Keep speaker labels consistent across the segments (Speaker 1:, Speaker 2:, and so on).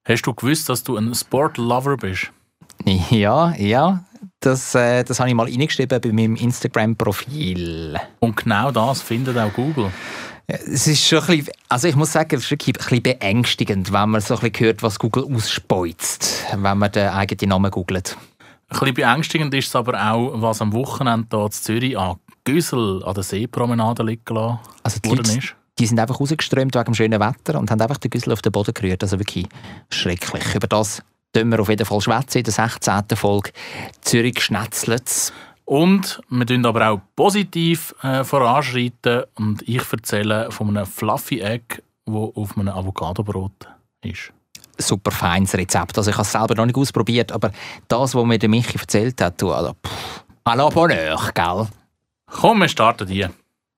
Speaker 1: Hast du gewusst, dass du ein Sportlover bist?
Speaker 2: Ja. Das habe ich mal reingeschrieben bei meinem Instagram-Profil.
Speaker 1: Und genau das findet auch Google.
Speaker 2: Es ist schon ein bisschen, also ich muss sagen, es ist wirklich ein bisschen beängstigend, wenn man so ein bisschen hört, was Google ausspeuzt, wenn man den eigenen Namen googelt.
Speaker 1: Ein bisschen beängstigend ist es aber auch, was am Wochenende hier in Zürich an Güssel an der Seepromenade liegen lassen worden ist.
Speaker 2: Die sind einfach rausgeströmt wegen dem schönen Wetter und haben einfach den Güssel auf den Boden gerührt. Also wirklich schrecklich. Über das tun wir auf jeden Fall schwätzen in der 16. Folge Zürich schnetzelt.
Speaker 1: Und wir tun aber auch positiv voranschreiten und ich erzähle von einem Fluffy Egg, das auf einem Avocadobrot ist.
Speaker 2: Super feines Rezept. Also ich habe es selber noch nicht ausprobiert, aber das, was mir der Michi erzählt hat, du, also, à la bonheur, gell?
Speaker 1: Komm, wir starten hier.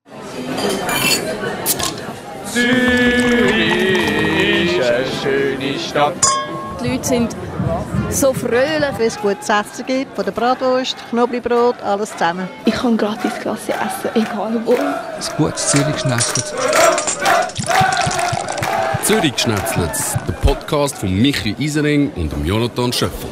Speaker 3: Zürich ist eine schöne Stadt.
Speaker 4: Die Leute sind so fröhlich.
Speaker 5: Wenn es gutes Essen gibt, von der Bratwurst, Knoblauchbrot, alles zusammen.
Speaker 4: Ich kann gratis Klasse essen, egal wo.
Speaker 6: Ein gutes Zürich-Schnetzlitz. Zürich-Schnetzlitz, der Podcast von Michi Isering und Jonathan Schöffel.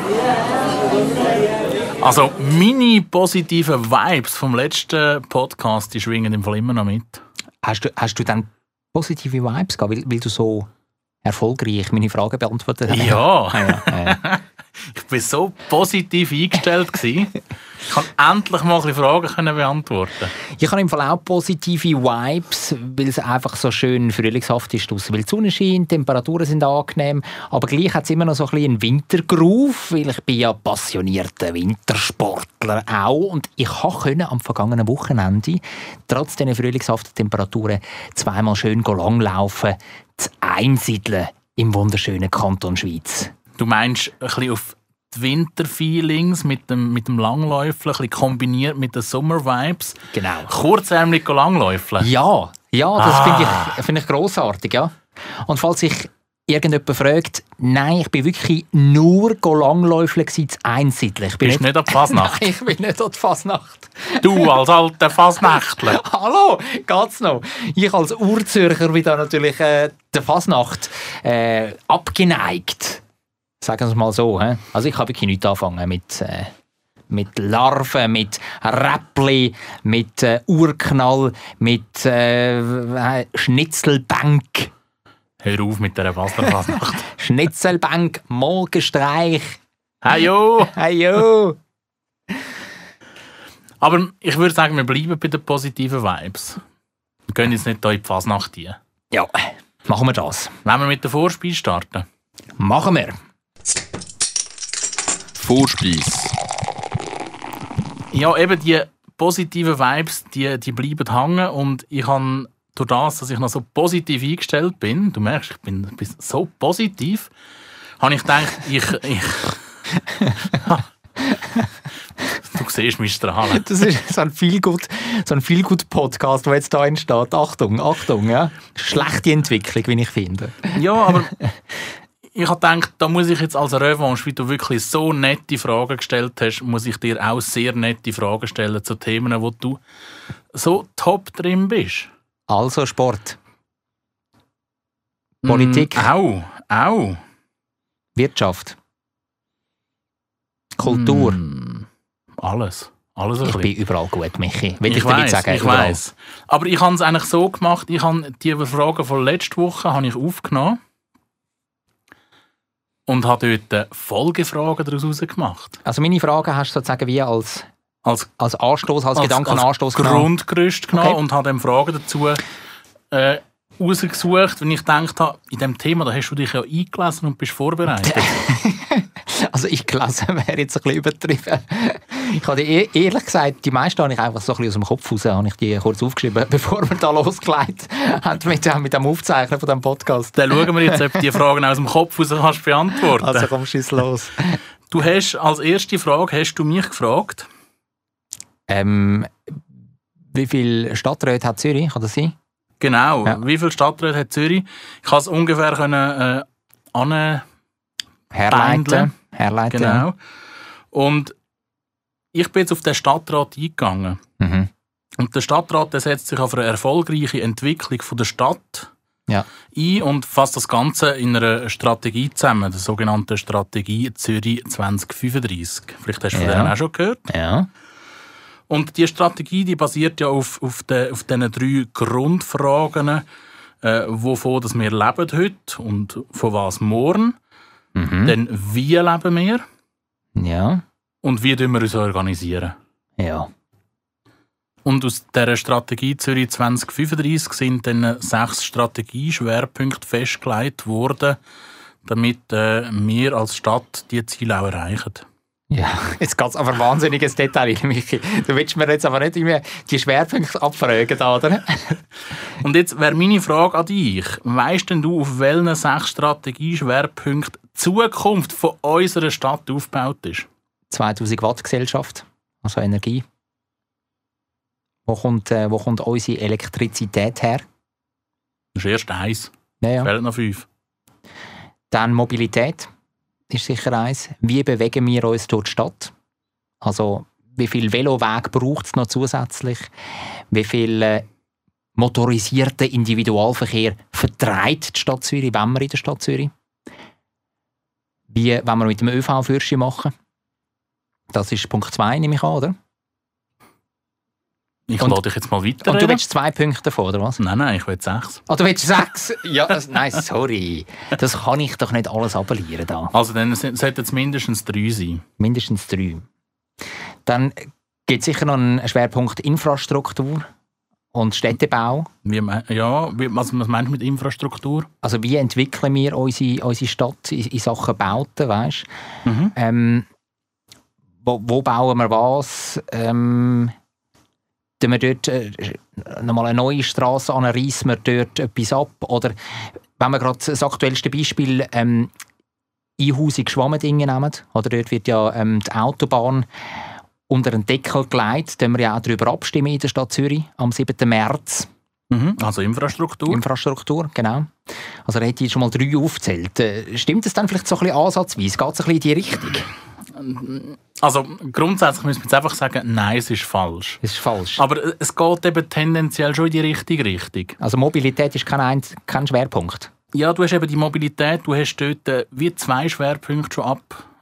Speaker 1: Also, meine positiven Vibes vom letzten Podcast, die schwingen im Fall immer noch mit.
Speaker 2: Hast du dann positive Vibes gehabt, weil du so erfolgreich meine Fragen beantwortet hast?
Speaker 1: Ja.
Speaker 2: Ja.
Speaker 1: Ich war so positiv eingestellt. Ich konnte endlich mal ein bisschen Fragen beantworten.
Speaker 2: Ich habe im Fall auch positive Vibes, weil es einfach so schön frühlingshaft ist draussen. Weil die Sonne scheint, die Temperaturen sind angenehm, aber gleich hat es immer noch so ein bisschen einen Wintergroove, weil ich bin ja passionierter Wintersportler auch und ich konnte am vergangenen Wochenende trotz diesen frühlingshaften Temperaturen zweimal schön langlaufen, zu Einsiedeln im wunderschönen Kanton Schweiz.
Speaker 1: Du meinst ein bisschen auf die Winterfeelings mit dem Langläufeln, ein bisschen kombiniert mit den Summer-Vibes.
Speaker 2: Genau.
Speaker 1: Kurzärmlich langläufeln.
Speaker 2: Ja, das finde ich grossartig, ja. Und falls sich irgendjemand fragt, nein, ich bin wirklich nur langläufeln zu Einsiedeln.
Speaker 1: Bist du nicht an die Fasnacht?
Speaker 2: Nein, ich bin nicht an die Fasnacht.
Speaker 1: Du als alter Fasnächtler.
Speaker 2: Hallo, geht's noch? Ich als Urzürcher bin da natürlich der Fasnacht abgeneigt. Sagen wir es mal so. He? Also ich habe wirklich nichts anfangen mit Larven, mit Räppli, mit Urknall, mit Schnitzelbank.
Speaker 1: Hör auf mit dieser Fasnacht.
Speaker 2: Schnitzelbank, Molkenstreich.
Speaker 1: Heyo!
Speaker 2: Heyo!
Speaker 1: Aber ich würde sagen, wir bleiben bei den positiven Vibes. Wir gehen jetzt nicht hier in die Fasnacht rein.
Speaker 2: Ja, machen wir das.
Speaker 1: Wollen wir mit der Vorspeise starten?
Speaker 2: Machen wir.
Speaker 6: Vorspeise.
Speaker 1: Ja, eben die positiven Vibes, die bleiben hängen und ich habe durch das, dass ich noch so positiv eingestellt bin, du merkst, ich bin so positiv, habe ich gedacht, du siehst mich strahlen.
Speaker 2: Das ist so ein Feelgood-Podcast, der jetzt hier entsteht. Achtung, ja. Schlechte Entwicklung, wie ich finde.
Speaker 1: Ja, aber ich habe gedacht, da muss ich jetzt als Revanche, wie du wirklich so nette Fragen gestellt hast, muss ich dir auch sehr nette Fragen stellen zu Themen, wo du so top drin bist.
Speaker 2: Also Sport. Politik.
Speaker 1: Auch.
Speaker 2: Wirtschaft. Kultur.
Speaker 1: Alles
Speaker 2: Ich bin überall gut, Michi. Will
Speaker 1: ich weiss. Aber ich habe es eigentlich so gemacht, ich habe die Fragen von letzter Woche aufgenommen und habe dort Folgefragen daraus gemacht.
Speaker 2: Also meine Fragen hast du sozusagen wie als Anstoß, als Gedankenanstoß
Speaker 1: genommen. Grundgerüst genommen
Speaker 2: Okay.
Speaker 1: Und habe dann Fragen dazu rausgesucht, wenn ich gedacht habe, in diesem Thema, da hast du dich ja eingelesen und bist vorbereitet.
Speaker 2: Also ich gelesen wäre jetzt ein bisschen übertrieben. Ich habe ehrlich gesagt, die meisten habe ich einfach so ein bisschen aus dem Kopf raus, habe ich die kurz aufgeschrieben, bevor wir da losgelegt haben mit dem Aufzeichnen von diesem Podcast.
Speaker 1: Dann schauen wir jetzt, ob du die Fragen aus dem Kopf raus kannst beantworten.
Speaker 2: Also komm, schieß los.
Speaker 1: Du hast als erste Frage hast du mich gefragt.
Speaker 2: Wie viele Stadträte hat Zürich? Kann das sein?
Speaker 1: Genau.
Speaker 2: Ja.
Speaker 1: Wie viele Stadträte hat Zürich? Ich kann es ungefähr
Speaker 2: herleiten.
Speaker 1: Genau.
Speaker 2: Ja.
Speaker 1: Und ich bin jetzt auf den Stadtrat eingegangen.
Speaker 2: Mhm.
Speaker 1: Und der Stadtrat der setzt sich auf eine erfolgreiche Entwicklung von der Stadt ein und fasst das Ganze in einer Strategie zusammen, der sogenannten Strategie Zürich 2035. Vielleicht hast du von der auch schon gehört.
Speaker 2: Ja.
Speaker 1: Und die Strategie, die basiert ja auf diesen 3 Grundfragen, wovon dass wir leben heute und von was morgen. Dann wie leben wir?
Speaker 2: Ja.
Speaker 1: Und wie wir uns organisieren?
Speaker 2: Ja.
Speaker 1: Und aus dieser Strategie Zürich 2035 sind dann 6 Strategieschwerpunkte festgelegt worden, damit wir als Stadt diese Ziele auch erreichen.
Speaker 2: Ja, jetzt geht es aber wahnsinnig ins Detail, Michi. Du willst mir jetzt aber nicht irgendwie die Schwerpunkte abfragen, oder?
Speaker 1: Und jetzt wäre meine Frage an dich. Weisst denn du, auf welchen 6 Strategieschwerpunkten die Zukunft von unserer Stadt aufgebaut ist?
Speaker 2: 2000 Watt Gesellschaft, also Energie. Wo kommt unsere Elektrizität her?
Speaker 1: Das ist erst 1.
Speaker 2: Ja.
Speaker 1: Fehlt noch 5.
Speaker 2: Dann Mobilität ist sicher eins. Wie bewegen wir uns durch die Stadt? Also wie viel Veloweg braucht es noch zusätzlich? Wie viel motorisierten Individualverkehr vertreibt die Stadt Zürich, wenn wir in der Stadt Zürich? Wie wenn wir mit dem ÖV Führerschein machen? Das ist Punkt 2, nehme ich an, oder?
Speaker 1: Ich lade dich jetzt mal weiter.
Speaker 2: Und du willst 2 Punkte davon, oder was?
Speaker 1: Nein, ich will 6.
Speaker 2: Ah, du willst 6? Ja, nein, sorry. Das kann ich doch nicht alles abonnieren da.
Speaker 1: Also dann sollten es mindestens 3 sein.
Speaker 2: Mindestens 3. Dann gibt es sicher noch einen Schwerpunkt Infrastruktur und Städtebau.
Speaker 1: Was meinst du mit Infrastruktur?
Speaker 2: Also wie entwickeln wir unsere Stadt in Sachen Bauten, weißt du? Wo bauen wir was? Tun wir dort nochmal eine neue Strasse an, reissen wir dort etwas ab? Oder wenn wir gerade das aktuellste Beispiel Einhausung Schwammendingen nehmen, oder dort wird ja die Autobahn unter den Deckel gelegt, da wir ja auch darüber abstimmen in der Stadt Zürich am 7. März.
Speaker 1: Also Infrastruktur.
Speaker 2: Infrastruktur, genau. Also da hätte ich schon mal 3 aufgezählt. Stimmt das dann vielleicht so ein bisschen ansatzweise? Geht es ein bisschen in die Richtung?
Speaker 1: Also grundsätzlich müssen wir jetzt einfach sagen, nein, es ist falsch.
Speaker 2: Es ist falsch.
Speaker 1: Aber es geht eben tendenziell schon in die richtige Richtung.
Speaker 2: Also Mobilität ist kein Schwerpunkt?
Speaker 1: Ja, du hast eben die Mobilität, du hast dort wie 2 Schwerpunkte schon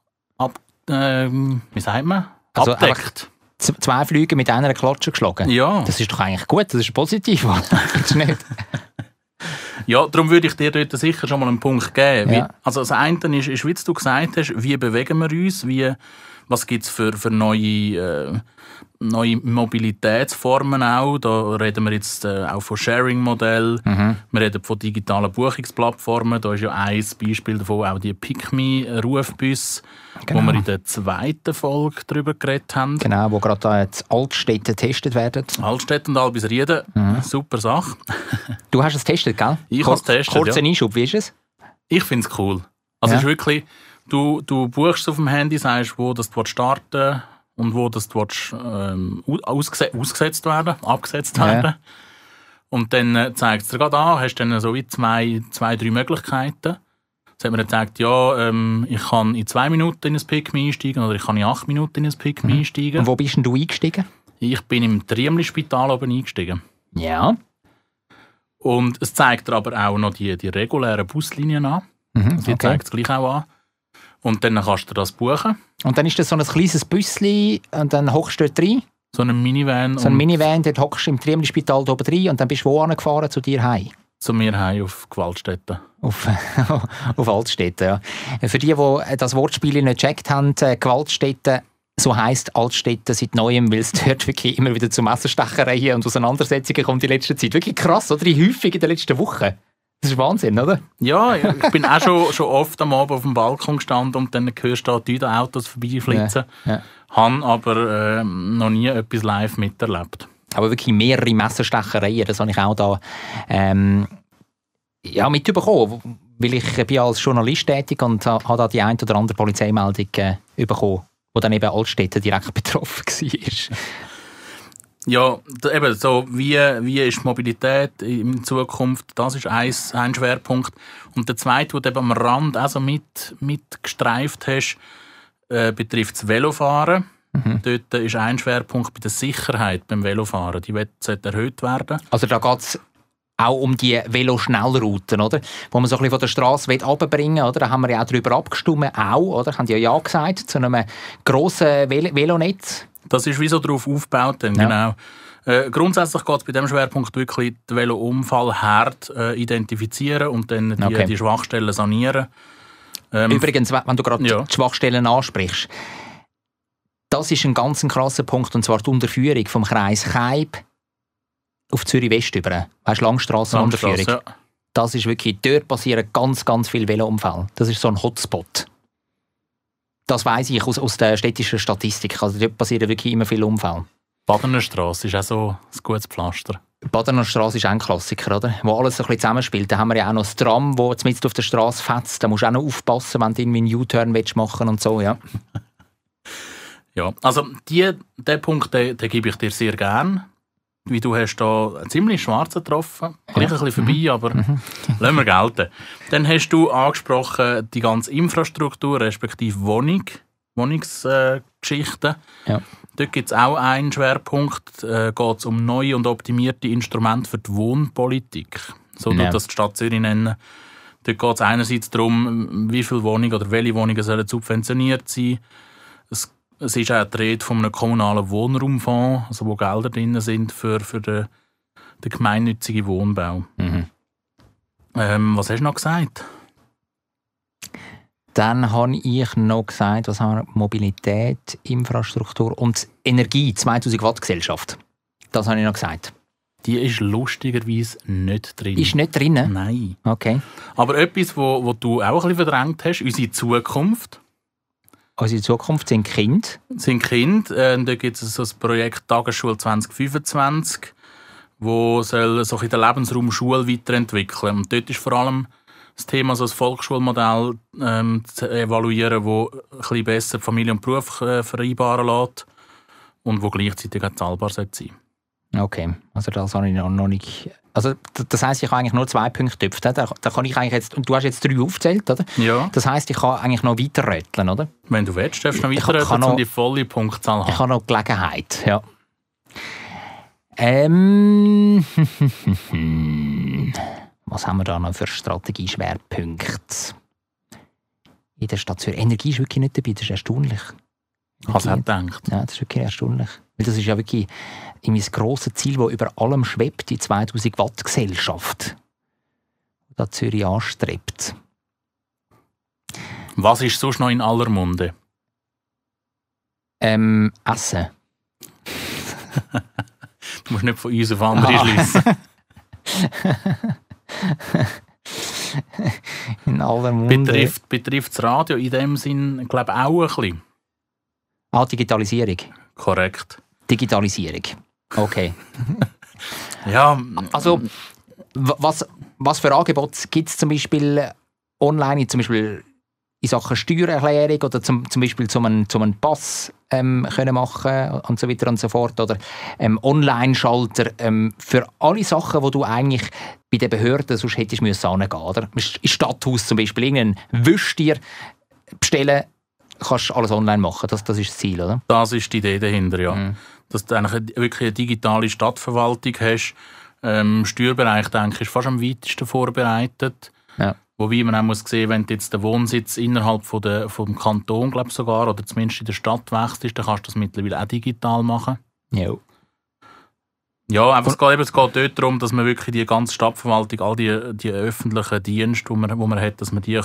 Speaker 1: wie sagt man?
Speaker 2: Also
Speaker 1: abdeckt.
Speaker 2: 2 Flüge mit einer Klatsche geschlagen?
Speaker 1: Ja.
Speaker 2: Das ist doch eigentlich gut, das ist positiv. Ist nicht?
Speaker 1: Ja, darum würde ich dir dort sicher schon mal einen Punkt geben.
Speaker 2: Ja.
Speaker 1: Also das eine ist, wie du gesagt hast, wie bewegen wir uns, was gibt es für neue Mobilitätsformen auch. Da reden wir jetzt auch von Sharing-Modellen, wir reden von digitalen Buchungsplattformen. Da ist ja ein Beispiel davon auch die Pick-Me-Rufbus, wo wir in der 2. Folge darüber geredet haben.
Speaker 2: Genau, wo gerade in Altstädten getestet werden.
Speaker 1: Altstädte und Albisrieden, super Sache.
Speaker 2: Du hast es getestet, gell?
Speaker 1: Ich habe es getestet,
Speaker 2: Kurzer Einschub, wie ist es?
Speaker 1: Ich finde es cool. Also es ist wirklich, du buchst auf dem Handy, sagst, wo das du starten und wo das du abgesetzt werden. Ja. Und dann zeigt es dir gerade an, hast dann so wie 2-3 Möglichkeiten. Jetzt hat mir gesagt, ja, ich kann in 2 Minuten in ein Pick-Me einsteigen oder ich kann in 8 Minuten in ein Pick-Me einsteigen.
Speaker 2: Und wo bist denn du eingestiegen?
Speaker 1: Ich bin im Triemli-Spital oben eingestiegen.
Speaker 2: Ja.
Speaker 1: Und es zeigt dir aber auch noch die regulären Buslinien an. Die zeigt es gleich auch an. Und dann kannst du das buchen.
Speaker 2: Und dann ist das so ein kleines Büsschen und dann hockst du dort rein?
Speaker 1: So ein Minivan.
Speaker 2: So ein Minivan, dort hockst du im Triemli-Spital oben rein und dann bist du wo angefahren? Zu dir heim?
Speaker 1: Zu mir heim auf Gewaltstätten.
Speaker 2: Auf Altstädten, ja. Für die das Wortspiel nicht gecheckt haben, Gewaltstätten, so heisst Altstädten seit Neuem, weil es dort wirklich immer wieder zu Messerstechereien und Auseinandersetzungen kommt in letzter Zeit. Wirklich krass, oder? Häufig in den letzten Wochen. Das ist Wahnsinn, oder?
Speaker 1: Ja, ich bin auch schon oft am Abend auf dem Balkon gestanden und dann hörst du da Autos vorbeiflitzen. Ja. Habe aber noch nie etwas live miterlebt.
Speaker 2: Aber wirklich mehrere Messerstechereien, das habe ich auch da mitbekommen. Weil ich bin als Journalist tätig und habe da die ein oder andere Polizeimeldung bekommen, wo dann eben Altstädte direkt betroffen war.
Speaker 1: Ja, eben so, wie ist die Mobilität in Zukunft, das ist ein Schwerpunkt. Und der zweite, den du eben am Rand auch so mitgestreift hast, betrifft das Velofahren. Dort ist ein Schwerpunkt bei der Sicherheit beim Velofahren. Die sollte erhöht werden.
Speaker 2: Also da geht es Auch um die Velo-Schnellrouten, oder? Wo man so ein bisschen von der Straße runterbringen will, oder? Da haben wir ja auch darüber abgestimmt, oder? Haben ja gesagt zu einem grossen Velonetz.
Speaker 1: Das ist wie so darauf aufgebaut, dann, genau. Grundsätzlich geht es bei diesem Schwerpunkt wirklich, den Velo-Unfallherd identifizieren und dann die Schwachstellen sanieren.
Speaker 2: Übrigens, wenn du gerade die Schwachstellen ansprichst, das ist ein ganz krasser Punkt, und zwar die Unterführung vom Kreis Cheib auf Zürich West über. Weißt du, Langstrassenunterführung. Ja. Das ist wirklich, dort passieren ganz, ganz viele Velounfälle. Das ist so ein Hotspot. Das weiss ich aus der städtischen Statistik. Also dort passieren wirklich immer viele Unfälle.
Speaker 1: Badener Strasse ist auch so ein gutes Pflaster.
Speaker 2: Badener Strasse ist auch ein Klassiker, oder? Wo alles so ein bisschen zusammenspielt. Da haben wir ja auch noch das Tram, das mitten auf der Straße fetzt. Da musst du auch noch aufpassen, wenn du irgendwie einen U-Turn machen willst und so, ja.
Speaker 1: Ja, also den Punkt, den gebe ich dir sehr gern. Wie du hast da einen ziemlich schwarzen getroffen. Gleich ein bisschen vorbei, aber lassen wir gelten. Dann hast du angesprochen die ganze Infrastruktur, respektive Wohnungsgeschichten.
Speaker 2: Ja.
Speaker 1: Dort gibt es auch einen Schwerpunkt. Geht es um neue und optimierte Instrumente für die Wohnpolitik. So tut das die Stadt Zürich nennen. Dort geht es einerseits darum, wie viele Wohnungen oder welche Wohnungen sollen subventioniert sein. Es ist auch die Rede von einem kommunalen Wohnraumfonds, also wo Gelder drin sind für den gemeinnützigen Wohnbau.
Speaker 2: Mhm.
Speaker 1: Was hast du noch gesagt?
Speaker 2: Dann habe ich noch gesagt, was haben wir? Mobilität, Infrastruktur und Energie, 2000 Watt Gesellschaft. Das habe ich noch gesagt.
Speaker 1: Die ist lustigerweise nicht drin.
Speaker 2: Ist nicht drin?
Speaker 1: Nein.
Speaker 2: Okay.
Speaker 1: Aber etwas, wo du auch ein bisschen verdrängt hast, unsere Zukunft.
Speaker 2: Also in Zukunft sind Kinder.
Speaker 1: Da gibt es so das Projekt Tagesschule 2025, wo soll so den Lebensraum Schule weiterentwickeln. Und dort ist vor allem das Thema, so das Volksschulmodell zu evaluieren, das ein bisschen besser Familie und Beruf vereinbaren lässt und wo gleichzeitig auch zahlbar sein sollte.
Speaker 2: Okay, also das habe ich noch nicht. Also das heisst, ich habe eigentlich nur 2 Punkte getöpft. Da kann ich eigentlich jetzt, und du hast jetzt 3 aufgezählt, oder?
Speaker 1: Ja.
Speaker 2: Das heisst, ich kann eigentlich noch weiter röteln, oder?
Speaker 1: Wenn du willst, darfst du noch weiter röteln, um die volle Punktzahl zu haben.
Speaker 2: Ich habe noch Gelegenheit, ja. Was haben wir da noch für Strategieschwerpunkte? In der Stadt Zürich. Energie ist wirklich nicht dabei, das ist erstaunlich.
Speaker 1: Ich habe es auch gedacht.
Speaker 2: Ja, das ist wirklich erstaunlich. Weil das ist ja wirklich das grosse Ziel, das über allem schwebt, die 2000 Watt Gesellschaft, die da Zürich anstrebt.
Speaker 1: Was ist sonst noch in aller Munde?
Speaker 2: Essen.
Speaker 1: Du musst nicht von uns auf andere schliessen.
Speaker 2: In aller Munde.
Speaker 1: Betrifft das Radio in dem Sinn, glaube ich, auch ein bisschen?
Speaker 2: Digitalisierung.
Speaker 1: Korrekt.
Speaker 2: Digitalisierung. Okay.
Speaker 1: Ja.
Speaker 2: Also, was für Angebote gibt es zum Beispiel online, zum Beispiel in Sachen Steuererklärung oder zum Beispiel zum einen Pass können machen und so weiter und so fort, oder Online-Schalter für alle Sachen, die du eigentlich bei den Behörden sonst hättest hingehen müssen, oder? Im Stadthaus zum Beispiel irgendeinen Wischtier bestellen, kannst du alles online machen. Das ist das Ziel, oder?
Speaker 1: Das ist die Idee dahinter, ja. Mhm. Dass du eigentlich wirklich eine digitale Stadtverwaltung hast. Im Steuerbereich, denke ich, ist fast am weitesten vorbereitet.
Speaker 2: Ja.
Speaker 1: Wobei man auch muss sehen, wenn du jetzt den Wohnsitz innerhalb vom Kanton, glaube ich sogar, oder zumindest in der Stadt wechselst, dann kannst du das mittlerweile auch digital machen.
Speaker 2: Ja.
Speaker 1: Ja, aber es geht dort darum, dass man wirklich die ganze Stadtverwaltung, all die öffentlichen Dienste, die man hat, dass man die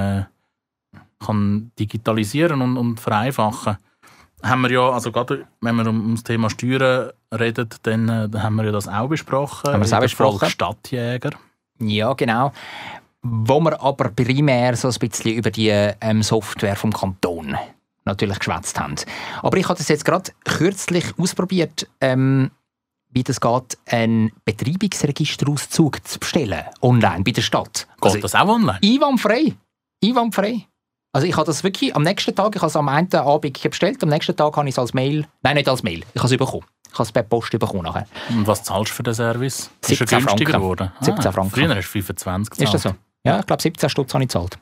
Speaker 1: kann digitalisieren und vereinfachen. Haben wir ja, also gerade wenn wir um das Thema Steuern reden, dann haben wir ja das auch besprochen.
Speaker 2: Haben wir es auch besprochen?
Speaker 1: Stadtjäger.
Speaker 2: Ja, genau. Wo wir aber primär so ein bisschen über die Software vom Kanton natürlich geschwätzt haben. Aber ich habe das jetzt gerade kürzlich ausprobiert, wie das geht, einen Betreibungsregisterauszug zu bestellen, online, bei der Stadt.
Speaker 1: Geht das auch online?
Speaker 2: Einwandfrei. Also ich habe das wirklich am nächsten Tag, ich habe es am einen Abend bestellt, am nächsten Tag habe ich es als Mail, nein, nicht als Mail, ich habe es bekommen. Ich habe es per Post bekommen nachher.
Speaker 1: Und was zahlst du für den Service?
Speaker 2: 17
Speaker 1: ist günstiger geworden?
Speaker 2: 17 Franken.
Speaker 1: Früher hast du 25 gezahlt.
Speaker 2: Ist das so? Ja, ich glaube 17 Stutz habe ich gezahlt.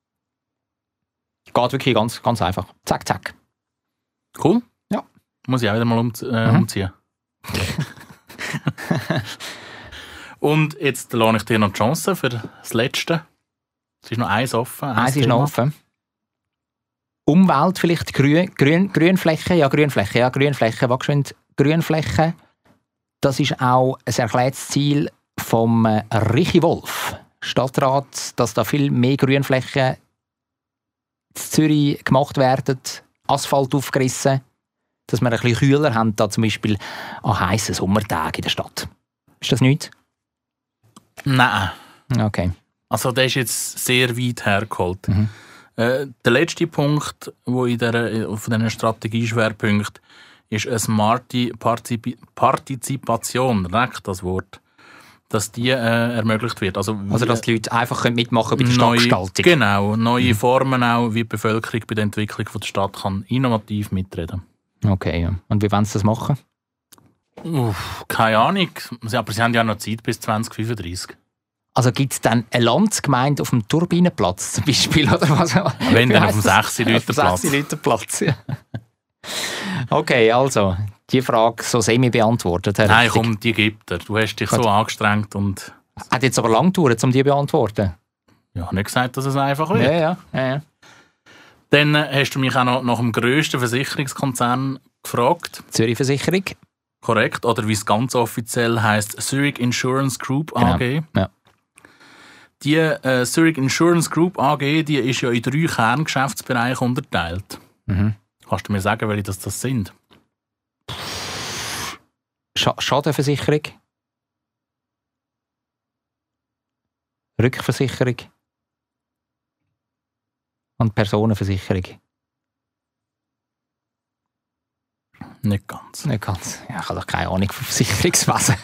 Speaker 2: Geht wirklich ganz, ganz einfach. Zack, zack.
Speaker 1: Cool.
Speaker 2: Ja. Muss
Speaker 1: ich auch wieder mal umziehen. Und jetzt lasse ich dir noch die Chance für das Letzte. Es ist noch eins offen.
Speaker 2: Eins ist noch offen. Umwelt vielleicht, Grünflächen. Ja, wag schön, Grünflächen. Das ist auch ein erklärtes Ziel vom Richie Wolf, Stadtrat, dass da viel mehr Grünflächen in Zürich gemacht werden, Asphalt aufgerissen, dass wir ein bisschen kühler haben, da zum Beispiel an heissen Sommertagen in der Stadt. Ist das nichts?
Speaker 1: Nein.
Speaker 2: Okay.
Speaker 1: Also der ist jetzt sehr weit hergeholt. Der letzte Punkt, wo von diesen Strategieschwerpunkten ist eine smarte Partizipation, direkt das Wort, dass die ermöglicht wird. Also
Speaker 2: dass die Leute einfach mitmachen bei der Stadtgestaltung.
Speaker 1: Genau, neue Formen auch, wie die Bevölkerung bei der Entwicklung der Stadt kann innovativ mitreden.
Speaker 2: Okay, ja. Und wie wollen sie das machen?
Speaker 1: Keine Ahnung, aber sie haben ja noch Zeit bis 2035.
Speaker 2: Also gibt es dann eine Landsgemeinde auf dem Turbinenplatz zum Beispiel? Oder was?
Speaker 1: Wenn dann auf dem 6-Liter-Platz.
Speaker 2: Ja. Okay, also, die Frage so semi-beantwortet.
Speaker 1: Nein, komm, die gibt er. Du hast dich so angestrengt. Und
Speaker 2: hat jetzt aber lang gedauert, um die zu beantworten?
Speaker 1: Ja, ich habe nicht gesagt, dass es einfach wird.
Speaker 2: Ja.
Speaker 1: Dann hast du mich auch noch nach dem grössten Versicherungskonzern gefragt.
Speaker 2: Zürich Versicherung.
Speaker 1: Korrekt. Oder wie es ganz offiziell heisst, Zurich Insurance Group AG.
Speaker 2: Genau. Ja.
Speaker 1: Die Zurich Insurance Group AG, die ist ja in 3 Kerngeschäftsbereiche unterteilt. Kannst du mir sagen, welche das sind?
Speaker 2: Schadenversicherung, Rückversicherung und Personenversicherung.
Speaker 1: Nicht ganz.
Speaker 2: Ja, ich habe doch keine Ahnung von Versicherungswesen.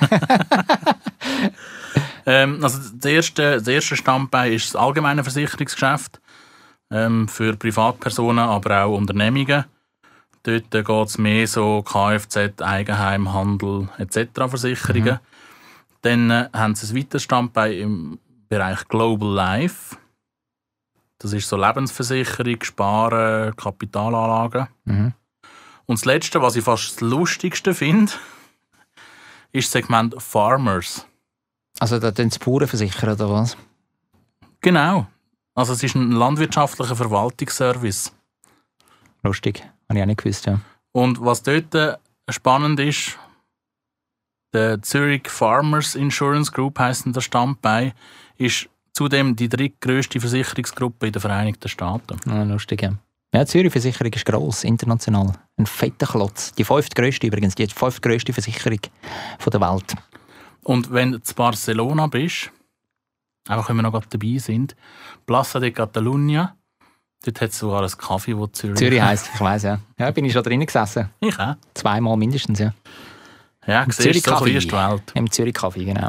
Speaker 1: Also das erste Standbein ist das allgemeine Versicherungsgeschäft für Privatpersonen, aber auch Unternehmungen. Dort geht es mehr so Kfz, Eigenheim, Handel etc. Versicherungen. Dann haben sie ein weiteres Standbein im Bereich Global Life. Das ist so Lebensversicherung, Sparen, Kapitalanlagen. Und das Letzte, was ich fast das Lustigste finde, ist das Segment Farmers.
Speaker 2: Also da tun sie Bauern versichern, oder was?
Speaker 1: Genau. Also es ist ein landwirtschaftlicher Verwaltungsservice.
Speaker 2: Lustig, habe ich auch nicht gewusst, ja.
Speaker 1: Und was dort spannend ist, der Zurich Farmers Insurance Group heisst der Standbein, ist zudem die drittgrösste Versicherungsgruppe in den Vereinigten Staaten.
Speaker 2: Ja, lustig, ja. Ja, die Zürich Versicherung ist gross, international. Ein fetter Klotz. Die 5. grösste übrigens, die 5. grösste Versicherung der Welt.
Speaker 1: Und wenn du in Barcelona bist, einfach wenn wir noch dabei sind, Plaza de Catalunya, dort hat es sogar einen Kaffee, der
Speaker 2: Zürich heisst, ich weiss, ja. Ja, bin ich schon drinnen gesessen.
Speaker 1: Ich auch.
Speaker 2: 2-mal mindestens, ja.
Speaker 1: Ja, du siehst, so klein ist die Welt.
Speaker 2: Im Zürich Kaffee, genau.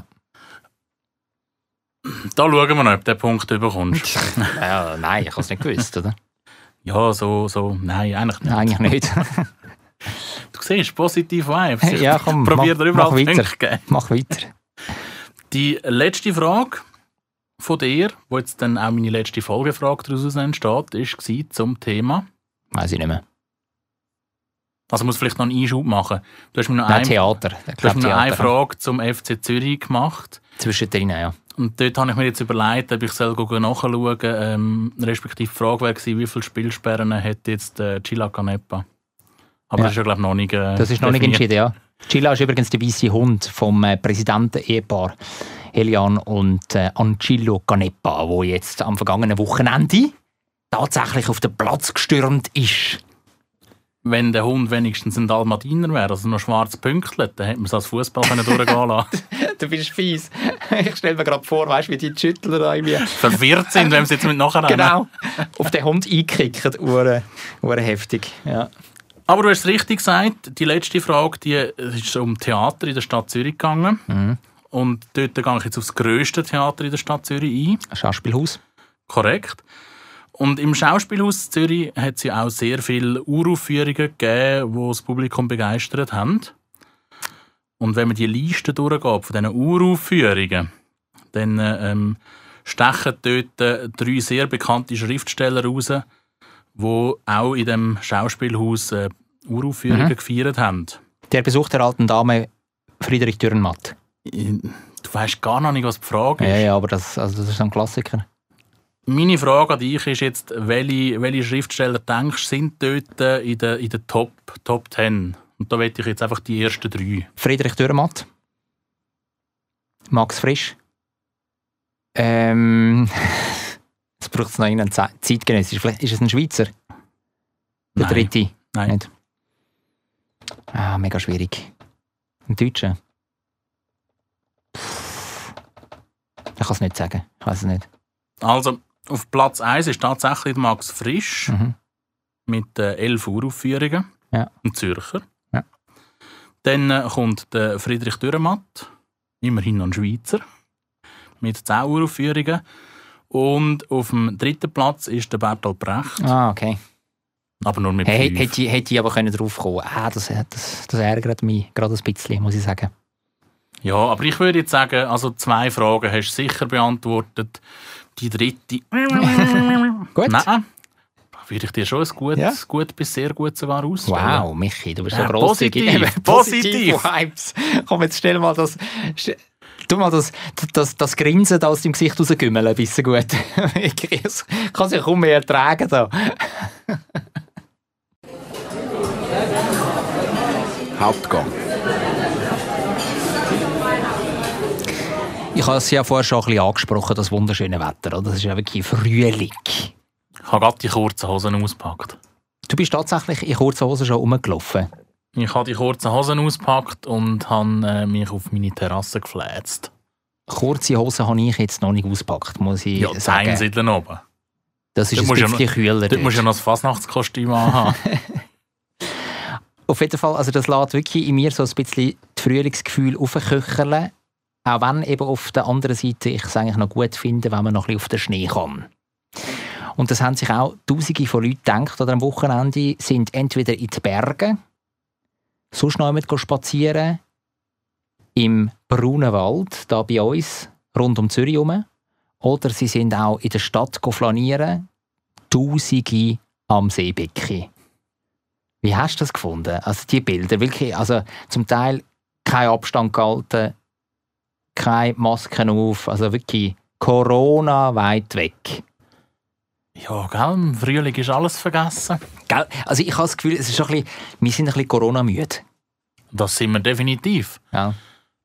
Speaker 1: Da schauen wir noch, ob du den Punkt bekommst.
Speaker 2: Ja, nein, ich habe es nicht gewusst, oder?
Speaker 1: Ja, so, nein, eigentlich nicht.
Speaker 2: Eigentlich nicht.
Speaker 1: Du siehst, positive Vibes.
Speaker 2: Ja, komm,
Speaker 1: probier dir überall
Speaker 2: Punkte
Speaker 1: geben.
Speaker 2: Mach weiter.
Speaker 1: Die letzte Frage von dir, wo jetzt dann auch meine letzte Folgefrage daraus entsteht, war zum Thema...
Speaker 2: Weiss ich nicht mehr.
Speaker 1: Also muss vielleicht noch einen Einschub machen. Du hast mir noch,
Speaker 2: Theater.
Speaker 1: Du hast mir noch eine Frage zum FC Zürich gemacht.
Speaker 2: Zwischendrin, ja.
Speaker 1: Und dort habe ich mir jetzt überlegt, ob ich nachschauen respektive die Frage wäre gewesen, wie viele Spielsperren hat jetzt Gila Canepa. Aber
Speaker 2: ja.
Speaker 1: Das ist ja, glaube ich, noch nicht
Speaker 2: das ist noch nicht entschieden, ja. Gila ist übrigens der weisse Hund vom Präsidenten-Ehepaar Elian und Angelo Canepa, der jetzt am vergangenen Wochenende tatsächlich auf den Platz gestürmt ist.
Speaker 1: Wenn der Hund wenigstens ein Dalmatiner wäre, also noch schwarz pünktelt, dann hätte man es als Fußball durchgehen lassen.
Speaker 2: Du bist fies. Ich stelle mir gerade vor, weißt, wie die Schüttler da irgendwie
Speaker 1: verwirrt sind, wenn sie jetzt mit nachher
Speaker 2: genau, auf den Hund einkicken. Ure heftig. Ja.
Speaker 1: Aber du hast es richtig gesagt, die letzte Frage, die ist um Theater in der Stadt Zürich gegangen. Und dort gehe ich jetzt auf das grösste Theater in der Stadt Zürich ein.
Speaker 2: Ein Schauspielhaus.
Speaker 1: Korrekt. Und im Schauspielhaus Zürich hat es ja auch sehr viele Uraufführungen gegeben, die das Publikum begeistert haben. Und wenn man die Liste durchgeht von diesen Uraufführungen, dann stechen dort 3 sehr bekannte Schriftsteller raus, die auch in dem Schauspielhaus Uraufführungen gefeiert haben.
Speaker 2: Der Besuch der alten Dame Friedrich Dürrenmatt.
Speaker 1: Du weißt gar noch nicht, was die Frage ist.
Speaker 2: Ja, aber das ist ein Klassiker.
Speaker 1: Meine Frage an dich ist jetzt, welche Schriftsteller denkst sind dort in der Top 10? Und da möchte ich jetzt einfach die ersten 3.
Speaker 2: Friedrich Dürrematt. Max Frisch. Jetzt braucht es noch einen Zeitgenössisch. Vielleicht ist es ein Schweizer? Der dritte?
Speaker 1: Nein.
Speaker 2: Nicht. Mega schwierig. Ein Deutscher? Ich kann es nicht sagen. Ich weiß es nicht.
Speaker 1: Also, auf Platz 1 ist tatsächlich Max Frisch mit 11 Uraufführungen.
Speaker 2: Ja.
Speaker 1: Ein Zürcher.
Speaker 2: Ja.
Speaker 1: Dann kommt der Friedrich Dürrematt, immerhin noch ein Schweizer, mit 10 Uraufführungen. Und auf dem 3. Platz ist der Bertolt Brecht.
Speaker 2: Okay.
Speaker 1: Aber nur mit 5.
Speaker 2: Hätte ich aber drauf kommen können. Das ärgert mich gerade ein bisschen, muss ich sagen.
Speaker 1: Ja, aber ich würde jetzt sagen, also 2 Fragen hast du sicher beantwortet. Die 3.
Speaker 2: Gut.
Speaker 1: Nein. Würde ich dir schon ein gut bis sehr gut sogar ausstellen.
Speaker 2: Wow, Michi, du bist so grosszügig.
Speaker 1: Positiv.
Speaker 2: Vibes. Komm, jetzt stell mal das... Tu mal das Grinsen da aus deinem Gesicht rausgümmeln, ein bisschen gut. Ich kann es ja kaum mehr ertragen da.
Speaker 6: Hauptgang.
Speaker 2: Ich habe es ja vorher schon ein bisschen angesprochen, das wunderschöne Wetter. Oder? Das ist ja wirklich Frühling.
Speaker 1: Ich habe gerade die kurzen Hosen ausgepackt.
Speaker 2: Du bist tatsächlich in kurzen Hosen schon rumgelaufen?
Speaker 1: Ich habe die kurzen Hosen ausgepackt und habe mich auf meine Terrasse gefläzt.
Speaker 2: Kurze Hosen habe ich jetzt noch nicht ausgepackt, muss ich sagen.
Speaker 1: Ja, Einsiedeln oben.
Speaker 2: Das ist ein bisschen kühler.
Speaker 1: Dort musst du ja noch das Fasnachtskostüm anhaben.
Speaker 2: Auf jeden Fall, also das lässt wirklich in mir so ein bisschen das Frühlingsgefühl aufköcheln. Auch wenn eben auf der anderen Seite ich es eigentlich noch gut finde, wenn man noch ein bisschen auf den Schnee kann. Und das haben sich auch Tausende von Leuten gedacht, oder am Wochenende sind entweder in die Berge, sonst noch einmal spazieren, im braunen Wald, da bei uns, rund um Zürich herum, oder sie sind auch in der Stadt flanieren, Tausende am Seebecken. Wie hast du das gefunden? Also die Bilder, wirklich, also zum Teil kein Abstand gehalten, keine Masken auf, also wirklich Corona weit weg.
Speaker 1: Ja, gell, im Frühling ist alles vergessen.
Speaker 2: Gell? Also ich habe das Gefühl, es ist schon ein bisschen, wir sind ein bisschen Corona-müde.
Speaker 1: Das sind wir definitiv.
Speaker 2: Ja.